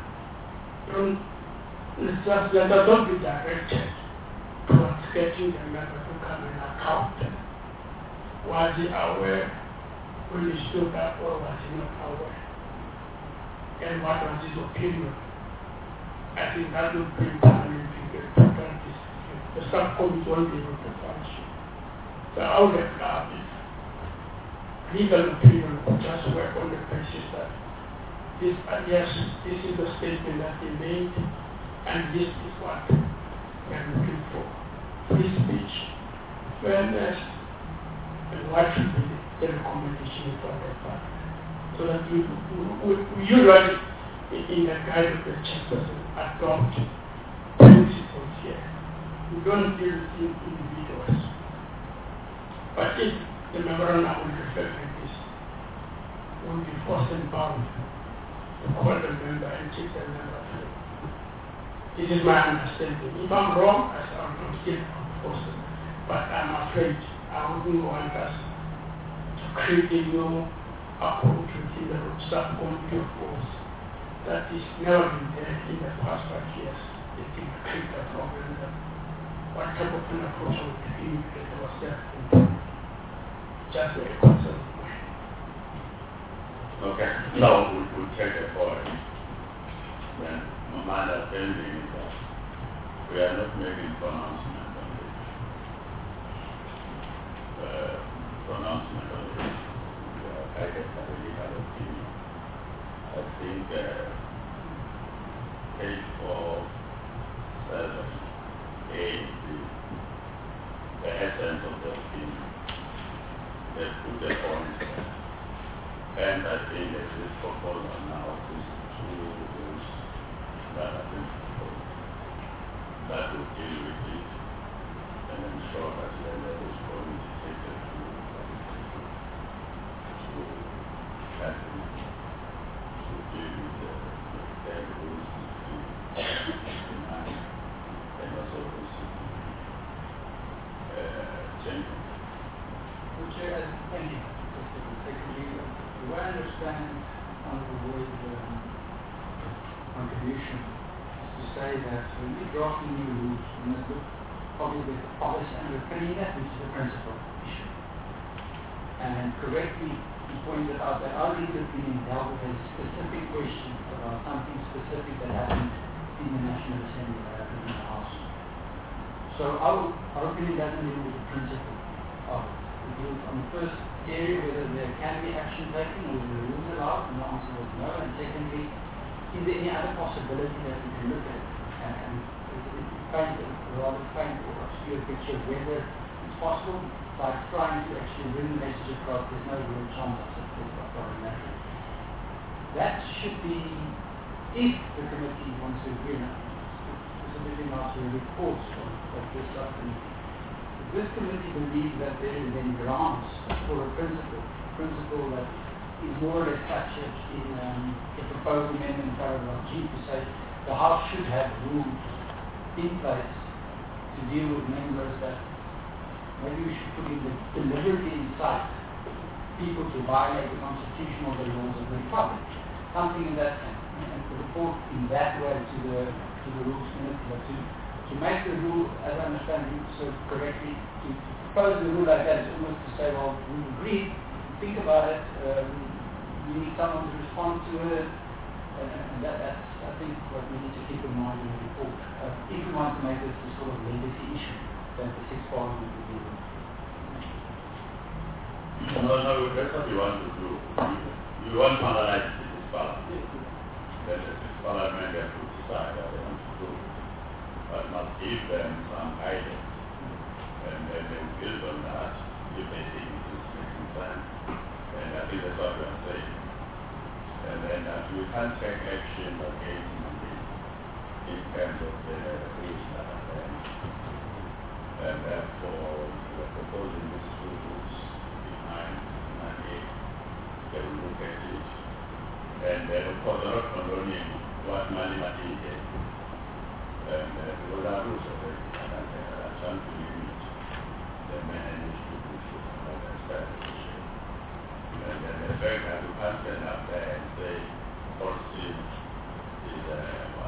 let us not be directed towards getting the member to come and account. Was he aware when he stood up or was he not aware? And what was his opinion? I think that would bring permanent difficulties. The subcommittee won't be able to function. So I would have loved it. Legal opinion would just work on the basis that this, yes, this is the statement that they made, and this is what we're looking for. Free speech, fairness, and what should be the recommendation for the party. So that we usually, in the guide of the chairperson, adopt principles here we don't deal in individuals. But if the memorandum will reflect like this, will be forced and bound to call the member and check the member. This is my understanding. If I'm wrong, I'm still forced. But I'm afraid I wouldn't want us to create a new approach within the subcommittee of force that is never been there in the past 5 years. It can create a problem that what type of an approach would be that was there. Just a concern of mine. Okay. No, we'll take the point. Then my understanding is that we are not making pronouncement on this. Pronouncement on this. I guess I really have an opinion. I think page 4, 7, 8, the essence of the opinion. They put the point there. And I think that this proposal now is two rules that have been proposed that will deal with it and ensure that the levels committee take the two to happen to deal with the rules between and also changing. Chair, thank you. Secondly, do I understand on the word contribution to say that when we draft new rules, we must look probably with the policy underpinning that, which is the principal issue. And correctly, you pointed out that our legal opinion dealt with a specific question about something specific that happened in the National Assembly, that happened in the House. So our opinion doesn't deal with the principle of it. We deal on the first area whether there can be action taken or the rules allowed, and the answer was no. And secondly, is there any other possibility that we can look at it? And it paints a rather faint or obscure picture of whether it's possible by trying to actually bring the message across. There's no real chance of success of foreign matters. That should be, if the committee wants to agree, specifically not to reports of this subcommittee. This committee believes that there is then grounds for a principle that is more or less captured in the proposed amendment paragraph G to say the House should have rules in place to deal with members that maybe we should put in the deliberately incite people to violate the Constitution or the laws of the Republic. Something in that sense. And to report in that way to the Rules Committee, but to make the rule, as I understand you so correctly, to propose the rule like that is almost to say, well, we agree, think about it, we need someone to respond to it, and that's, I think, what we need to keep in mind in the report. If we want to make this a sort of legacy issue that the Sixth Parliament will deal with. No, that's what you want to do. You want to analyze the Sixth Parliament. Then the Sixth Parliament has to decide what they want to do. But must give them some guidance, and then they build on that if they think it is making sense. And I think that's what we are saying. And then we can't take action against in terms of the rules that are there. And therefore, we are proposing these two rules behind 98. They will look at it. And then, of course, they're not condoning what Mali Mati did. And because our rules are very and there are some to limit the managed to push it and establish it. And then the fact that you can't stand up there and say policy is a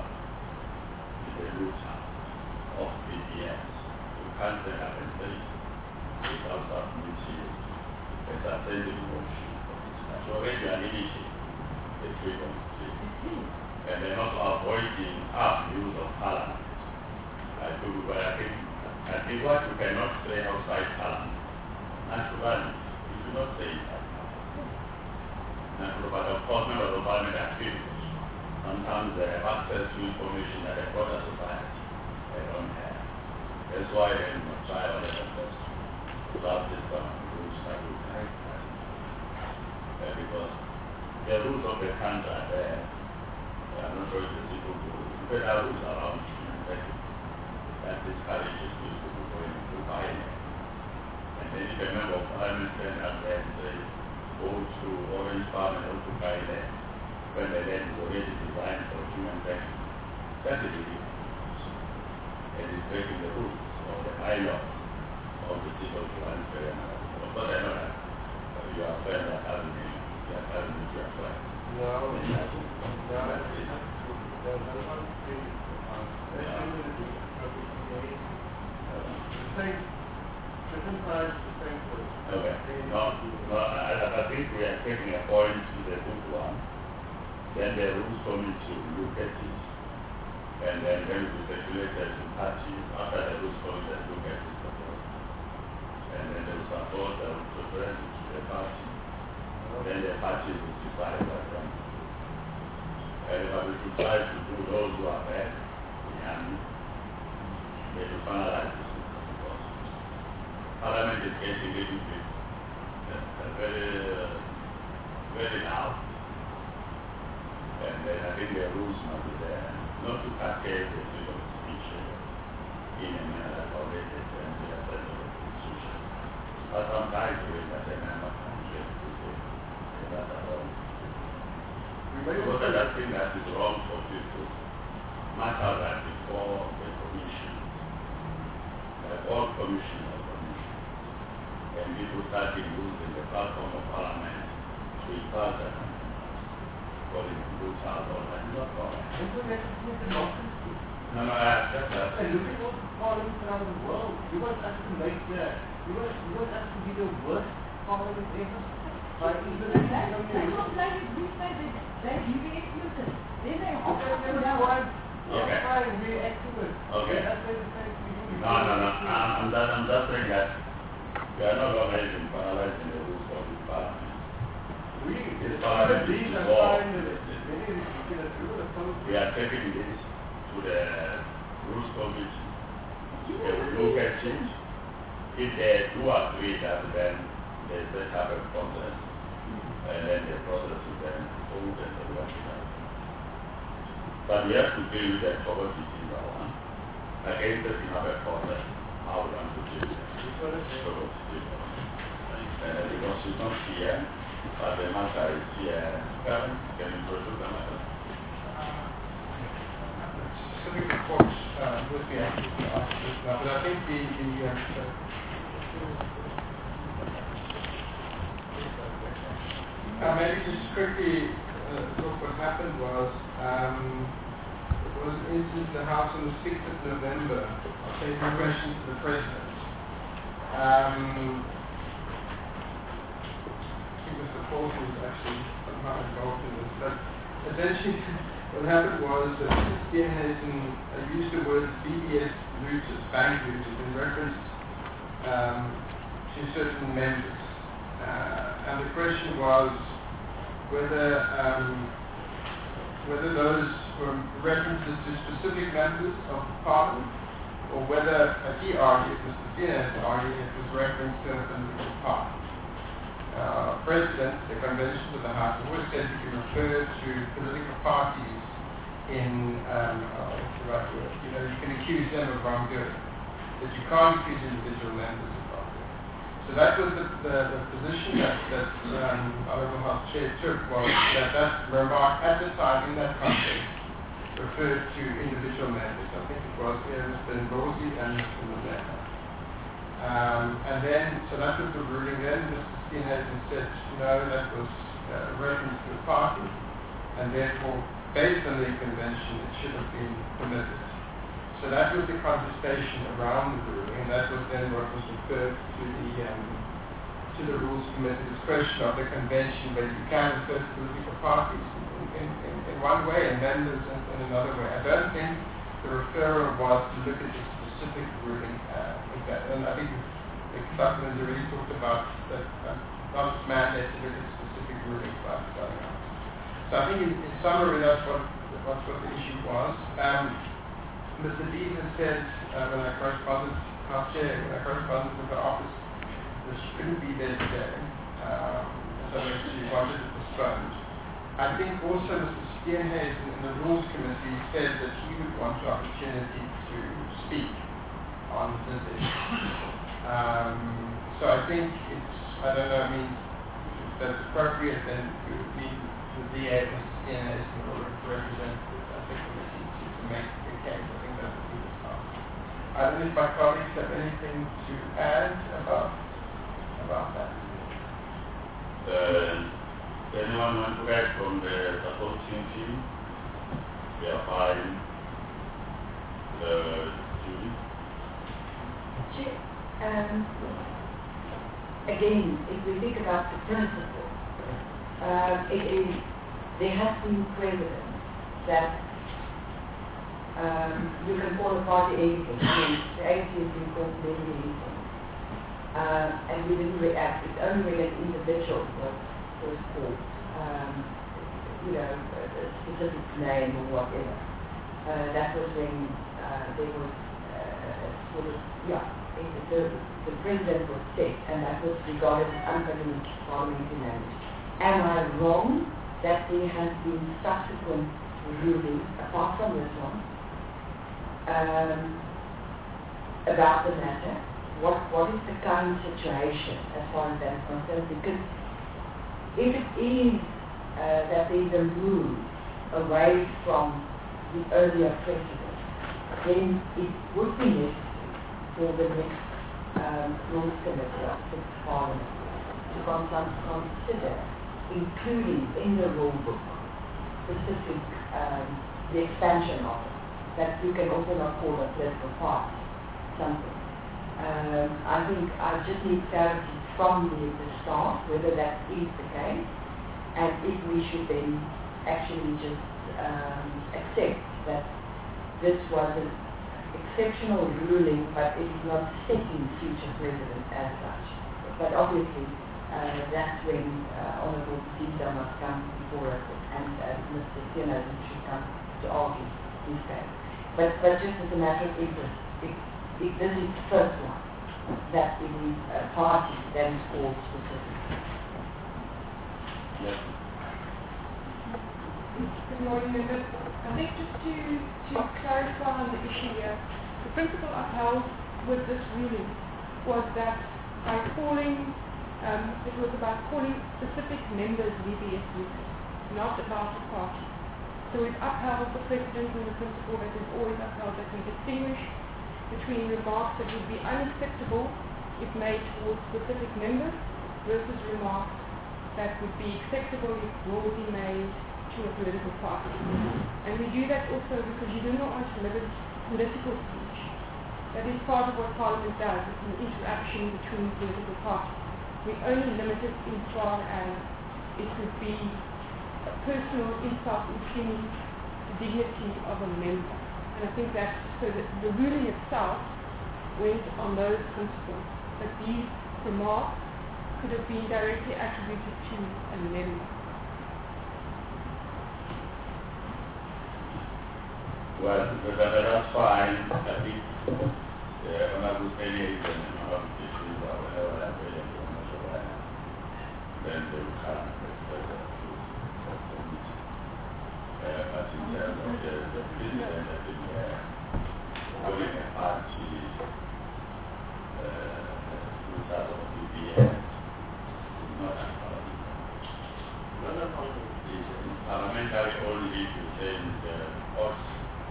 root of BPS. You can't stand up and say without submitting a sustainable motion for this. So already an initiative, the freedom to say. And then also avoiding abuse of Parliament. I think what you cannot say outside Parliament, naturally, you should not say it outside. Natural, but of course, members of Parliament are civil. Sometimes they have access to information that a broader society they don't have. That's why they must try all their best to have this rules that will guide that. Because the rules of the country are there. I'm not sure if the people who put out rules around but that discourages people from going to buy land. And then if a member of parliament stand up there and say, go to Orange Farm and also buy land, when the land is already designed for human beings, that is ridiculous. And it's breaking the rules of the bylaw of the civil welfare and all. But I know that you are friend of having me, you are telling me you are friend. No, And that's it. that's not true. There's a lot of things. Different sides of the same place. Okay. No, I think we are taking a point to the good one. Then the rules committee will look at it. And then when we circulate it to parties, after the rules committee look at it, support. And then they will support, they will present it to the party. Then the party will decide what they want to do. But we should try to do those who are bad, and they will finalize this because Parliament is getting a little bit very loud. And then I think the rules must be there, not to cascade the freedom of speech in a manner that already and the assembly of the Constitution. But sometimes we as a member can just to say that are wrong. Because I just think that is wrong for people. Matter that before the commission, like all commission or commission, and people started using the platform of Parliament to impart that calling it good child or that is not correct. No, that's And look at what parliaments around the world. You want us to make you want us to be the worst parliament ever? Like even That's not like it. We say that you be exclusive. Then they hop up and down. Okay. We excellent. Okay. That's the same thing. No. I'm just saying that we are not organizing, paralyzing the rules of this parliament. This parliament is involved. We are taking this to the rules committee. They will look at it. If they do agree that then they set up a process, and then the process is then hold and the work is done. But we have to deal with the poverty in that one. Again, setting up a process, how we want to deal with it. Because it's not here, but the matter is here. Karen, can you introduce the matter? Specific reports would be actually to ask this now, but I think maybe just quickly look what happened was it was an incident in the House on the 6th of November. I'll take my question to the President. I think Mr. Paulson was actually somehow involved in this, but essentially what happened was that Mr. Steenhuisen used the word BBS routers, bank routers, in reference to certain members. And the question was whether those were references to specific members of Parliament, or whether, as he argued, Mr. Steenhuisen argued, it was reference to a political party. President, the conventions of the House, always said you can refer to political parties in, what's the right word? You can accuse them of wrongdoing, but you can't accuse individual members of wrongdoing. So that was the position that Honourable House Chair took, was that remark at the time, in that context, referred to individual members. I think it was Mr. Ndozi and Mr. Mazeka. And then, so that was the ruling. Then Mr. Steenhuisen said, no, that was reference to the party, and therefore, based on the convention, it should have been permitted. So that was the contestation around the ruling, and that was then what was referred to the Rules Committee, this question of the convention, where you can refer to political parties in one way and members in another way. I don't think the referral was to look at the specific ruling. And I think the documents already talked about that not mandate to look at specific rulings by the Southern House. So I think in summary that's what the issue was. Mr. Deason said when I corresponded with the office that she couldn't be there today, so she wanted it postponed. I think also Mr. Steenhuisen in the Rules Committee said that he would want the opportunity to speak. on this issue. So I think it's, I don't know, I mean, if that's appropriate, then it would be the DA and CNS in order to represent the committee to make the case. I think that would be the start. I don't know if my colleagues have anything to add about that. Anyone want to add from the supporting team? We are fine. Judy? Again, if we think about the principle, there has been precedent that you can call a party anything. I mean, the ANC has been called many things. And we didn't react. It's only when an individual was called, a specific name or whatever. That was when there was the president was set, and that was regarded as parliamentary language. Am I wrong that there has been subsequent rulings, apart from this one, about the matter? What is the current situation as far as that is concerned? Because if it is that there is a move away from the earlier precedent, then it would be necessary for the next Rules Committee of the Parliament to consider including in the rule book specific the expansion of it, that you can also not call a political party something. I think I just need clarity from the start whether that is the case, and if we should then actually just accept that this was an exceptional ruling, but it is not setting future precedent as such. But obviously, that's when Honourable Zita must come before us, and Mr. Sionazen should come to argue his case. But just as a matter of interest, if this is the first one, that it is a party that is called specifically. Yes. Good morning, members. I think just to clarify on the issue here, the principle upheld with this ruling was that by calling, it was about calling specific members VBS users, not about the party. So we've upheld the precedent and the principle that is always upheld, that we distinguish between remarks that would be unacceptable if made towards specific members versus remarks that would be acceptable if broadly made to a political party. And we do that also because you do not want to limit political speech. That is part of what Parliament does. It's an interaction between political parties. We only limit it insofar as it would be a personal insult impugning the dignity of a member. And I think that's so that the ruling itself went on those principles, that these remarks could have been directly attributed to a member. Well, that's fine. I think Honourable Penny and Honourable Tissues are whenever available, then they will come and express their views. But in terms of the president, I think calling a party result of BBS is not a parliament. It's parliamentary only to change the course.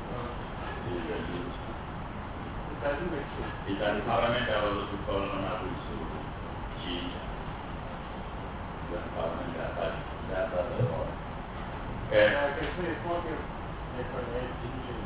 It can parliamentary also to call Honourable to change the parliamentary, but that's the law. I can say it's not your division.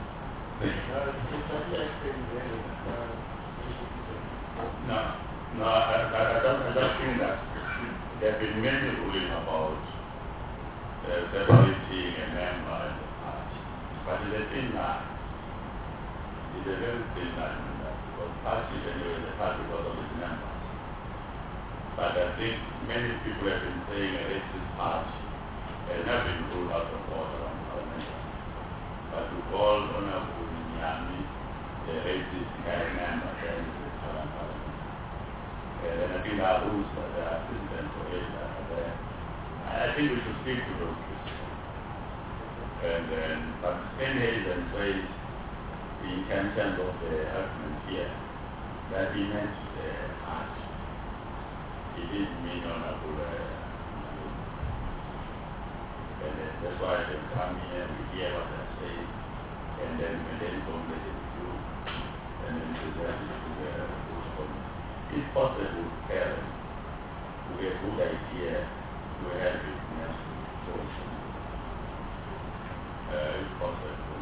No, I don't think that there have been many rulings about separating a member and the party. But it's a thin line. It's a very thin line in that, because parties anyway, the party because of its members. But I think many people have been saying a racist party has not been ruled out of order on Parliament. But to call Honourable Nyami a racist guy member, then it's Parliament. And I think our rules that are precedent for it are there. I think we should stick to those principles. And then, but Stenhazen says the intention of the argument here that he meant heart. He didn't mean honorable. And that's why they come here, we hear what they're saying, and then we then complete it through, and then present it to the host committee. If possible, parents who get a good idea to help it next to if possible.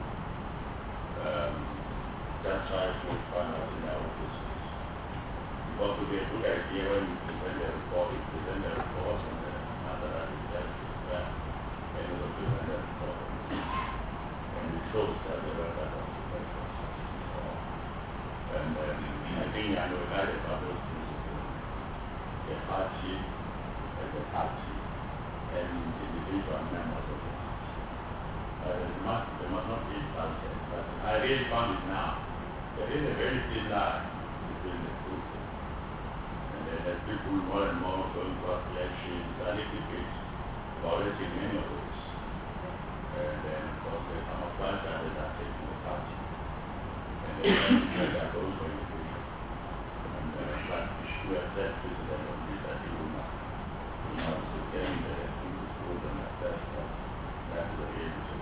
Just try to find out in our business. Because it would be a good idea when you present the report, and another that is just and it will present the report. And it shows that the record of the person. And I think I know that about those principles. The party and the party and individual members of the party. They must not be insulted. But I really found it now. There is a very thin line between the two. And then as people more and more going to elections, a little bit violating many of those. And then of course there's some outsiders that are taking the party. And then that goes for individual. And but to accept President of this, I think we must sustain the principles and accept that that's the reality.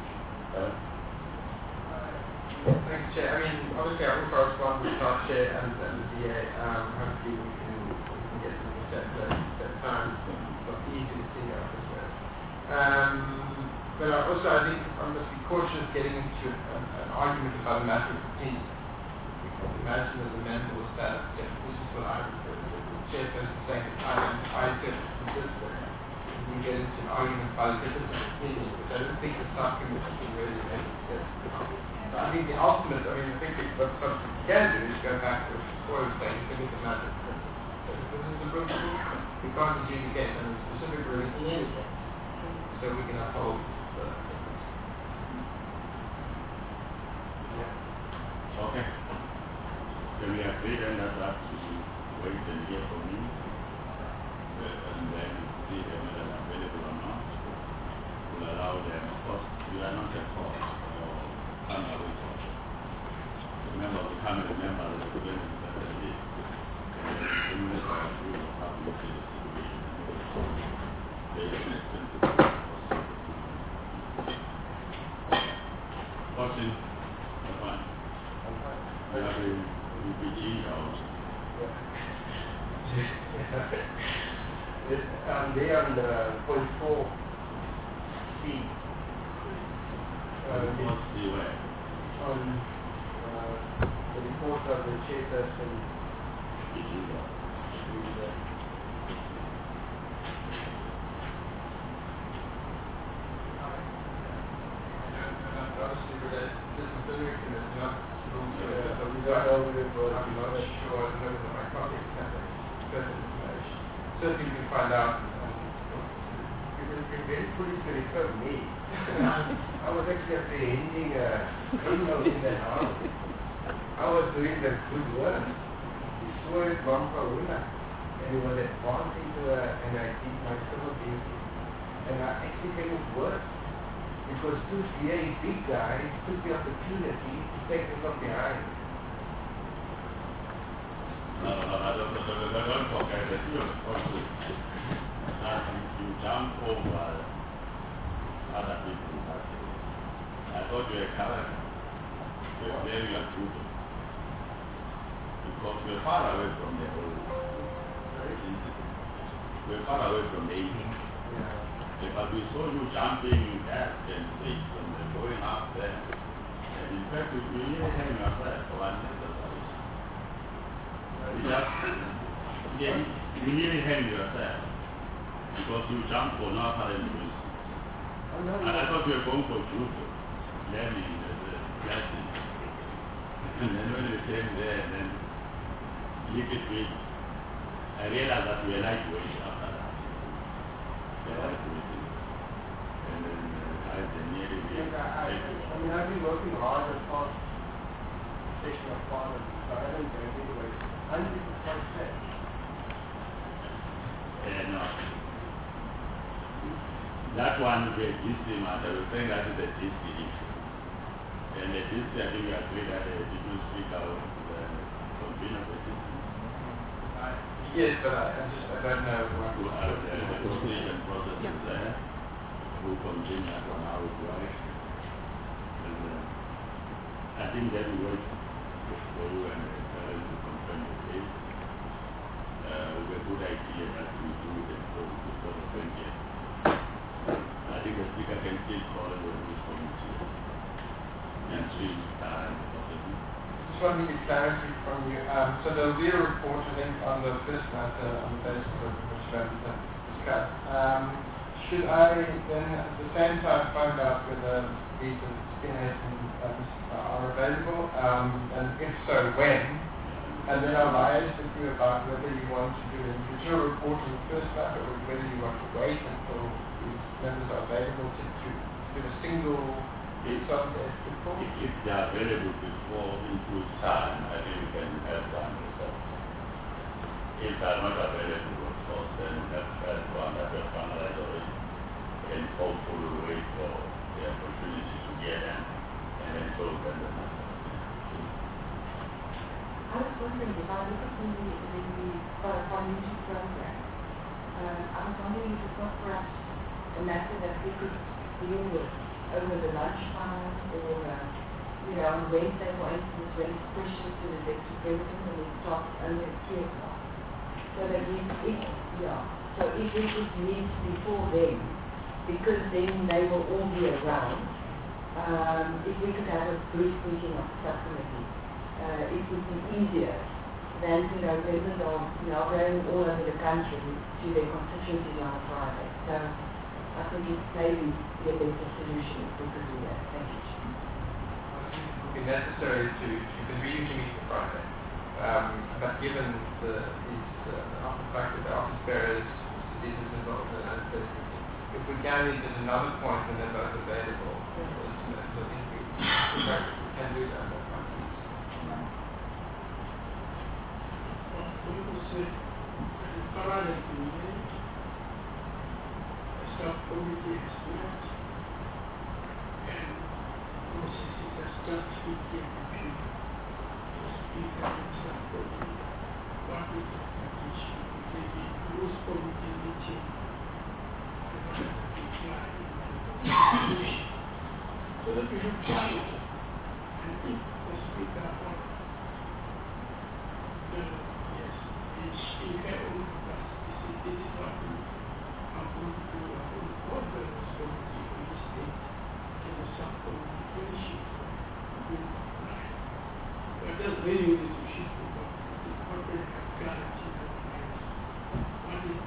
Thanks, Chair. I mean, obviously I will correspond with our Chair and the DA. Hopefully we can get something set time. It's not easy to see out this way. But also I think I must be cautious getting into an argument about a matter of opinion. Because imagine that the member will stand up and say, this is what I prefer. The chairperson saying that I said this way. You get into an argument about a difference of opinion, which I don't think the subcommittee can really make sense. So I think the ultimate, I think what we can do is go back to what I was saying, look at the matter of principle. So this is the principle, we can't adjudicate on a specific ruling in any case. So we can uphold the principle. Yeah. Okay. So we agree then that have to wait and hear from you. And then see whether they're available or not. We'll allow them, of course, we are not a force or family force. Remember, we can't remember the students that they live. And the students are free of having to see the situation. They are expensive. Watching, you're fine. We have a UPG or they are on the point 4C. what's the way? On the report of the chairperson. Obviously, this is the reason it's not I'm not sure, I don't know that my colleagues have certain information. Certainly we can find out. It was very foolish to refer me. I was actually apprehending a criminal in the house. I was doing the good work. He swore it Mampaula, and he was advancing to and I did my civil duty. And I actually made it worse. Because two very big guys took the opportunity to take me from behind. No, don't forget that you are supposed to you jump over other people. I thought you were a character. You were very unusual. Because we are far away from the whole incident. We are far away from the evening. Yeah. But we saw you jumping that and six and going up there. And in fact, you really hang yourself for unnecessary. You really hang yourself because you jump for no apparent reason. And I thought you were going for judo, learning the lesson. And then when you came there, and then you could be, I realized that you were lightweight after that. And then I nearly I've been working hard as far as station of Parliament, so I haven't done anyway. And this is quite sad. No. That one, the DC matter, we're saying that is a DC issue. And the DC, I think we agree that the people speak out been a petition? Yes, but I don't know what. The negotiation process is there. Who continue on how it works. And I think that we wait for you and to confirm the case. With a good idea that we do it before the 20th. I think the speaker can still call the rules committee and see time possibly. Just want to get clarity from you. So there will be a report, I think, on the first matter on the basis of which we have discussed. Should I then at the same time find out whether these skinheads are available, and if so, when? And then I'll liaise with you about whether you want to do an individual report on the first matter or whether you want to wait until these members are available to do a single consolidated report. If they are available before into time, I think we can have one result. If they are not available, of course, then we have to have one that will finalize already. And hopefully wait for the opportunity to get them and then solve them the matter. I was wondering if I look at the financial program, I was wondering if it's not perhaps a matter that we could deal with over the lunchtime or, on Wednesday, for instance, when it's questions to the deputy president and it starts only at 3 o'clock. So that if we could meet before then, because then they will all be around, if we could have a brief meeting of the subcommittee, it would be easier than, members are going all over the country to their constituencies on a Friday. So I think it may be a better solution if we could do that. Thank you. It would be necessary because we usually meet on Friday. But given the fact that the office bearers, diseases involved, if we can meet at another point when they're both available, so I think we can do that. Subcommittee has met and processes are started between the speaker and subcommittee. What is the petition? The rules committee meeting so that we have clarity. And if the speaker or the speaker or this is what I'm going to do. What the responsibility for the state and the subcommittee fellowship will apply. But just reading this issue, the corporate have guaranteed that what is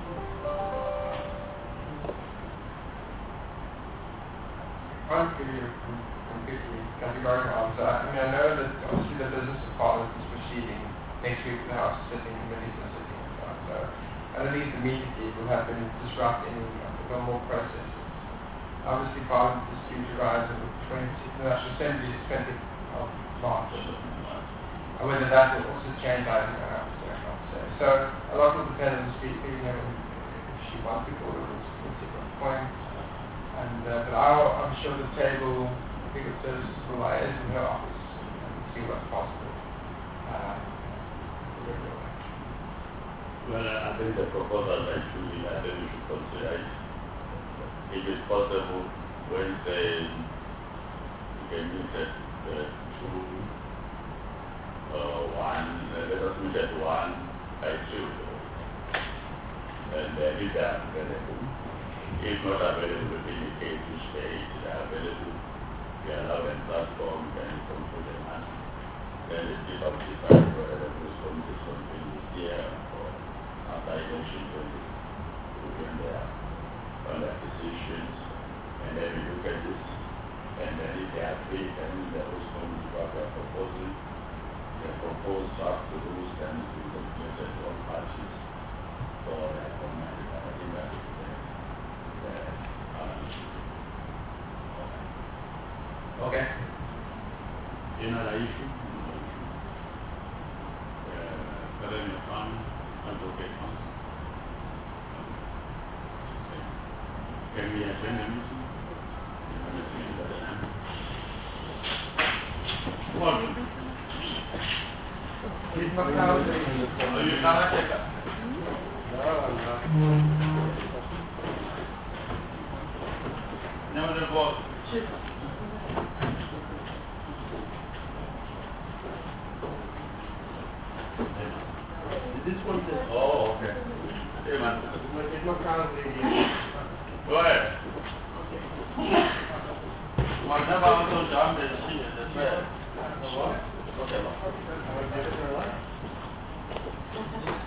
I can't give you a completely categorical answer. I know that obviously the business of Parliament is proceeding. Next week the House is sitting, the committees are sitting, and so on. So at least immediately it will have to disrupt any normal processes. Obviously Parliament is due to rise on the 20th, the National Assembly is 20th of March. Whether that will also change, I can't say. So a lot will depend on the speaker, if she wants to call it, we'll see what point. And but I'm sure the table, legal services will liaise in her office and see what's possible. Well, I think the proposal actually, I think we should consider it. If it's possible, Wednesday, we can meet at 2, 1, let us meet at 1 by 2. And if they are available, if not available, we indicate which day they are available. We allow them platform, then come to the man. Then the chief of decide whether the rules committee is something this year or after election when they are on their decisions. And then we look at this. And then if they are free, then the rules committee what they are proposing. They propose draft the rules, then we submit it to all parties for their comment. I think that is Okay. Another issue? Current fund, advocate funds. Can we attend a meeting? What? He's not counting. Oh, you can't check it. Never the vote. This one says, Oh, okay. Hey, man. it's not counting. Go ahead. Whatever also done, they see it. That's right. Okay.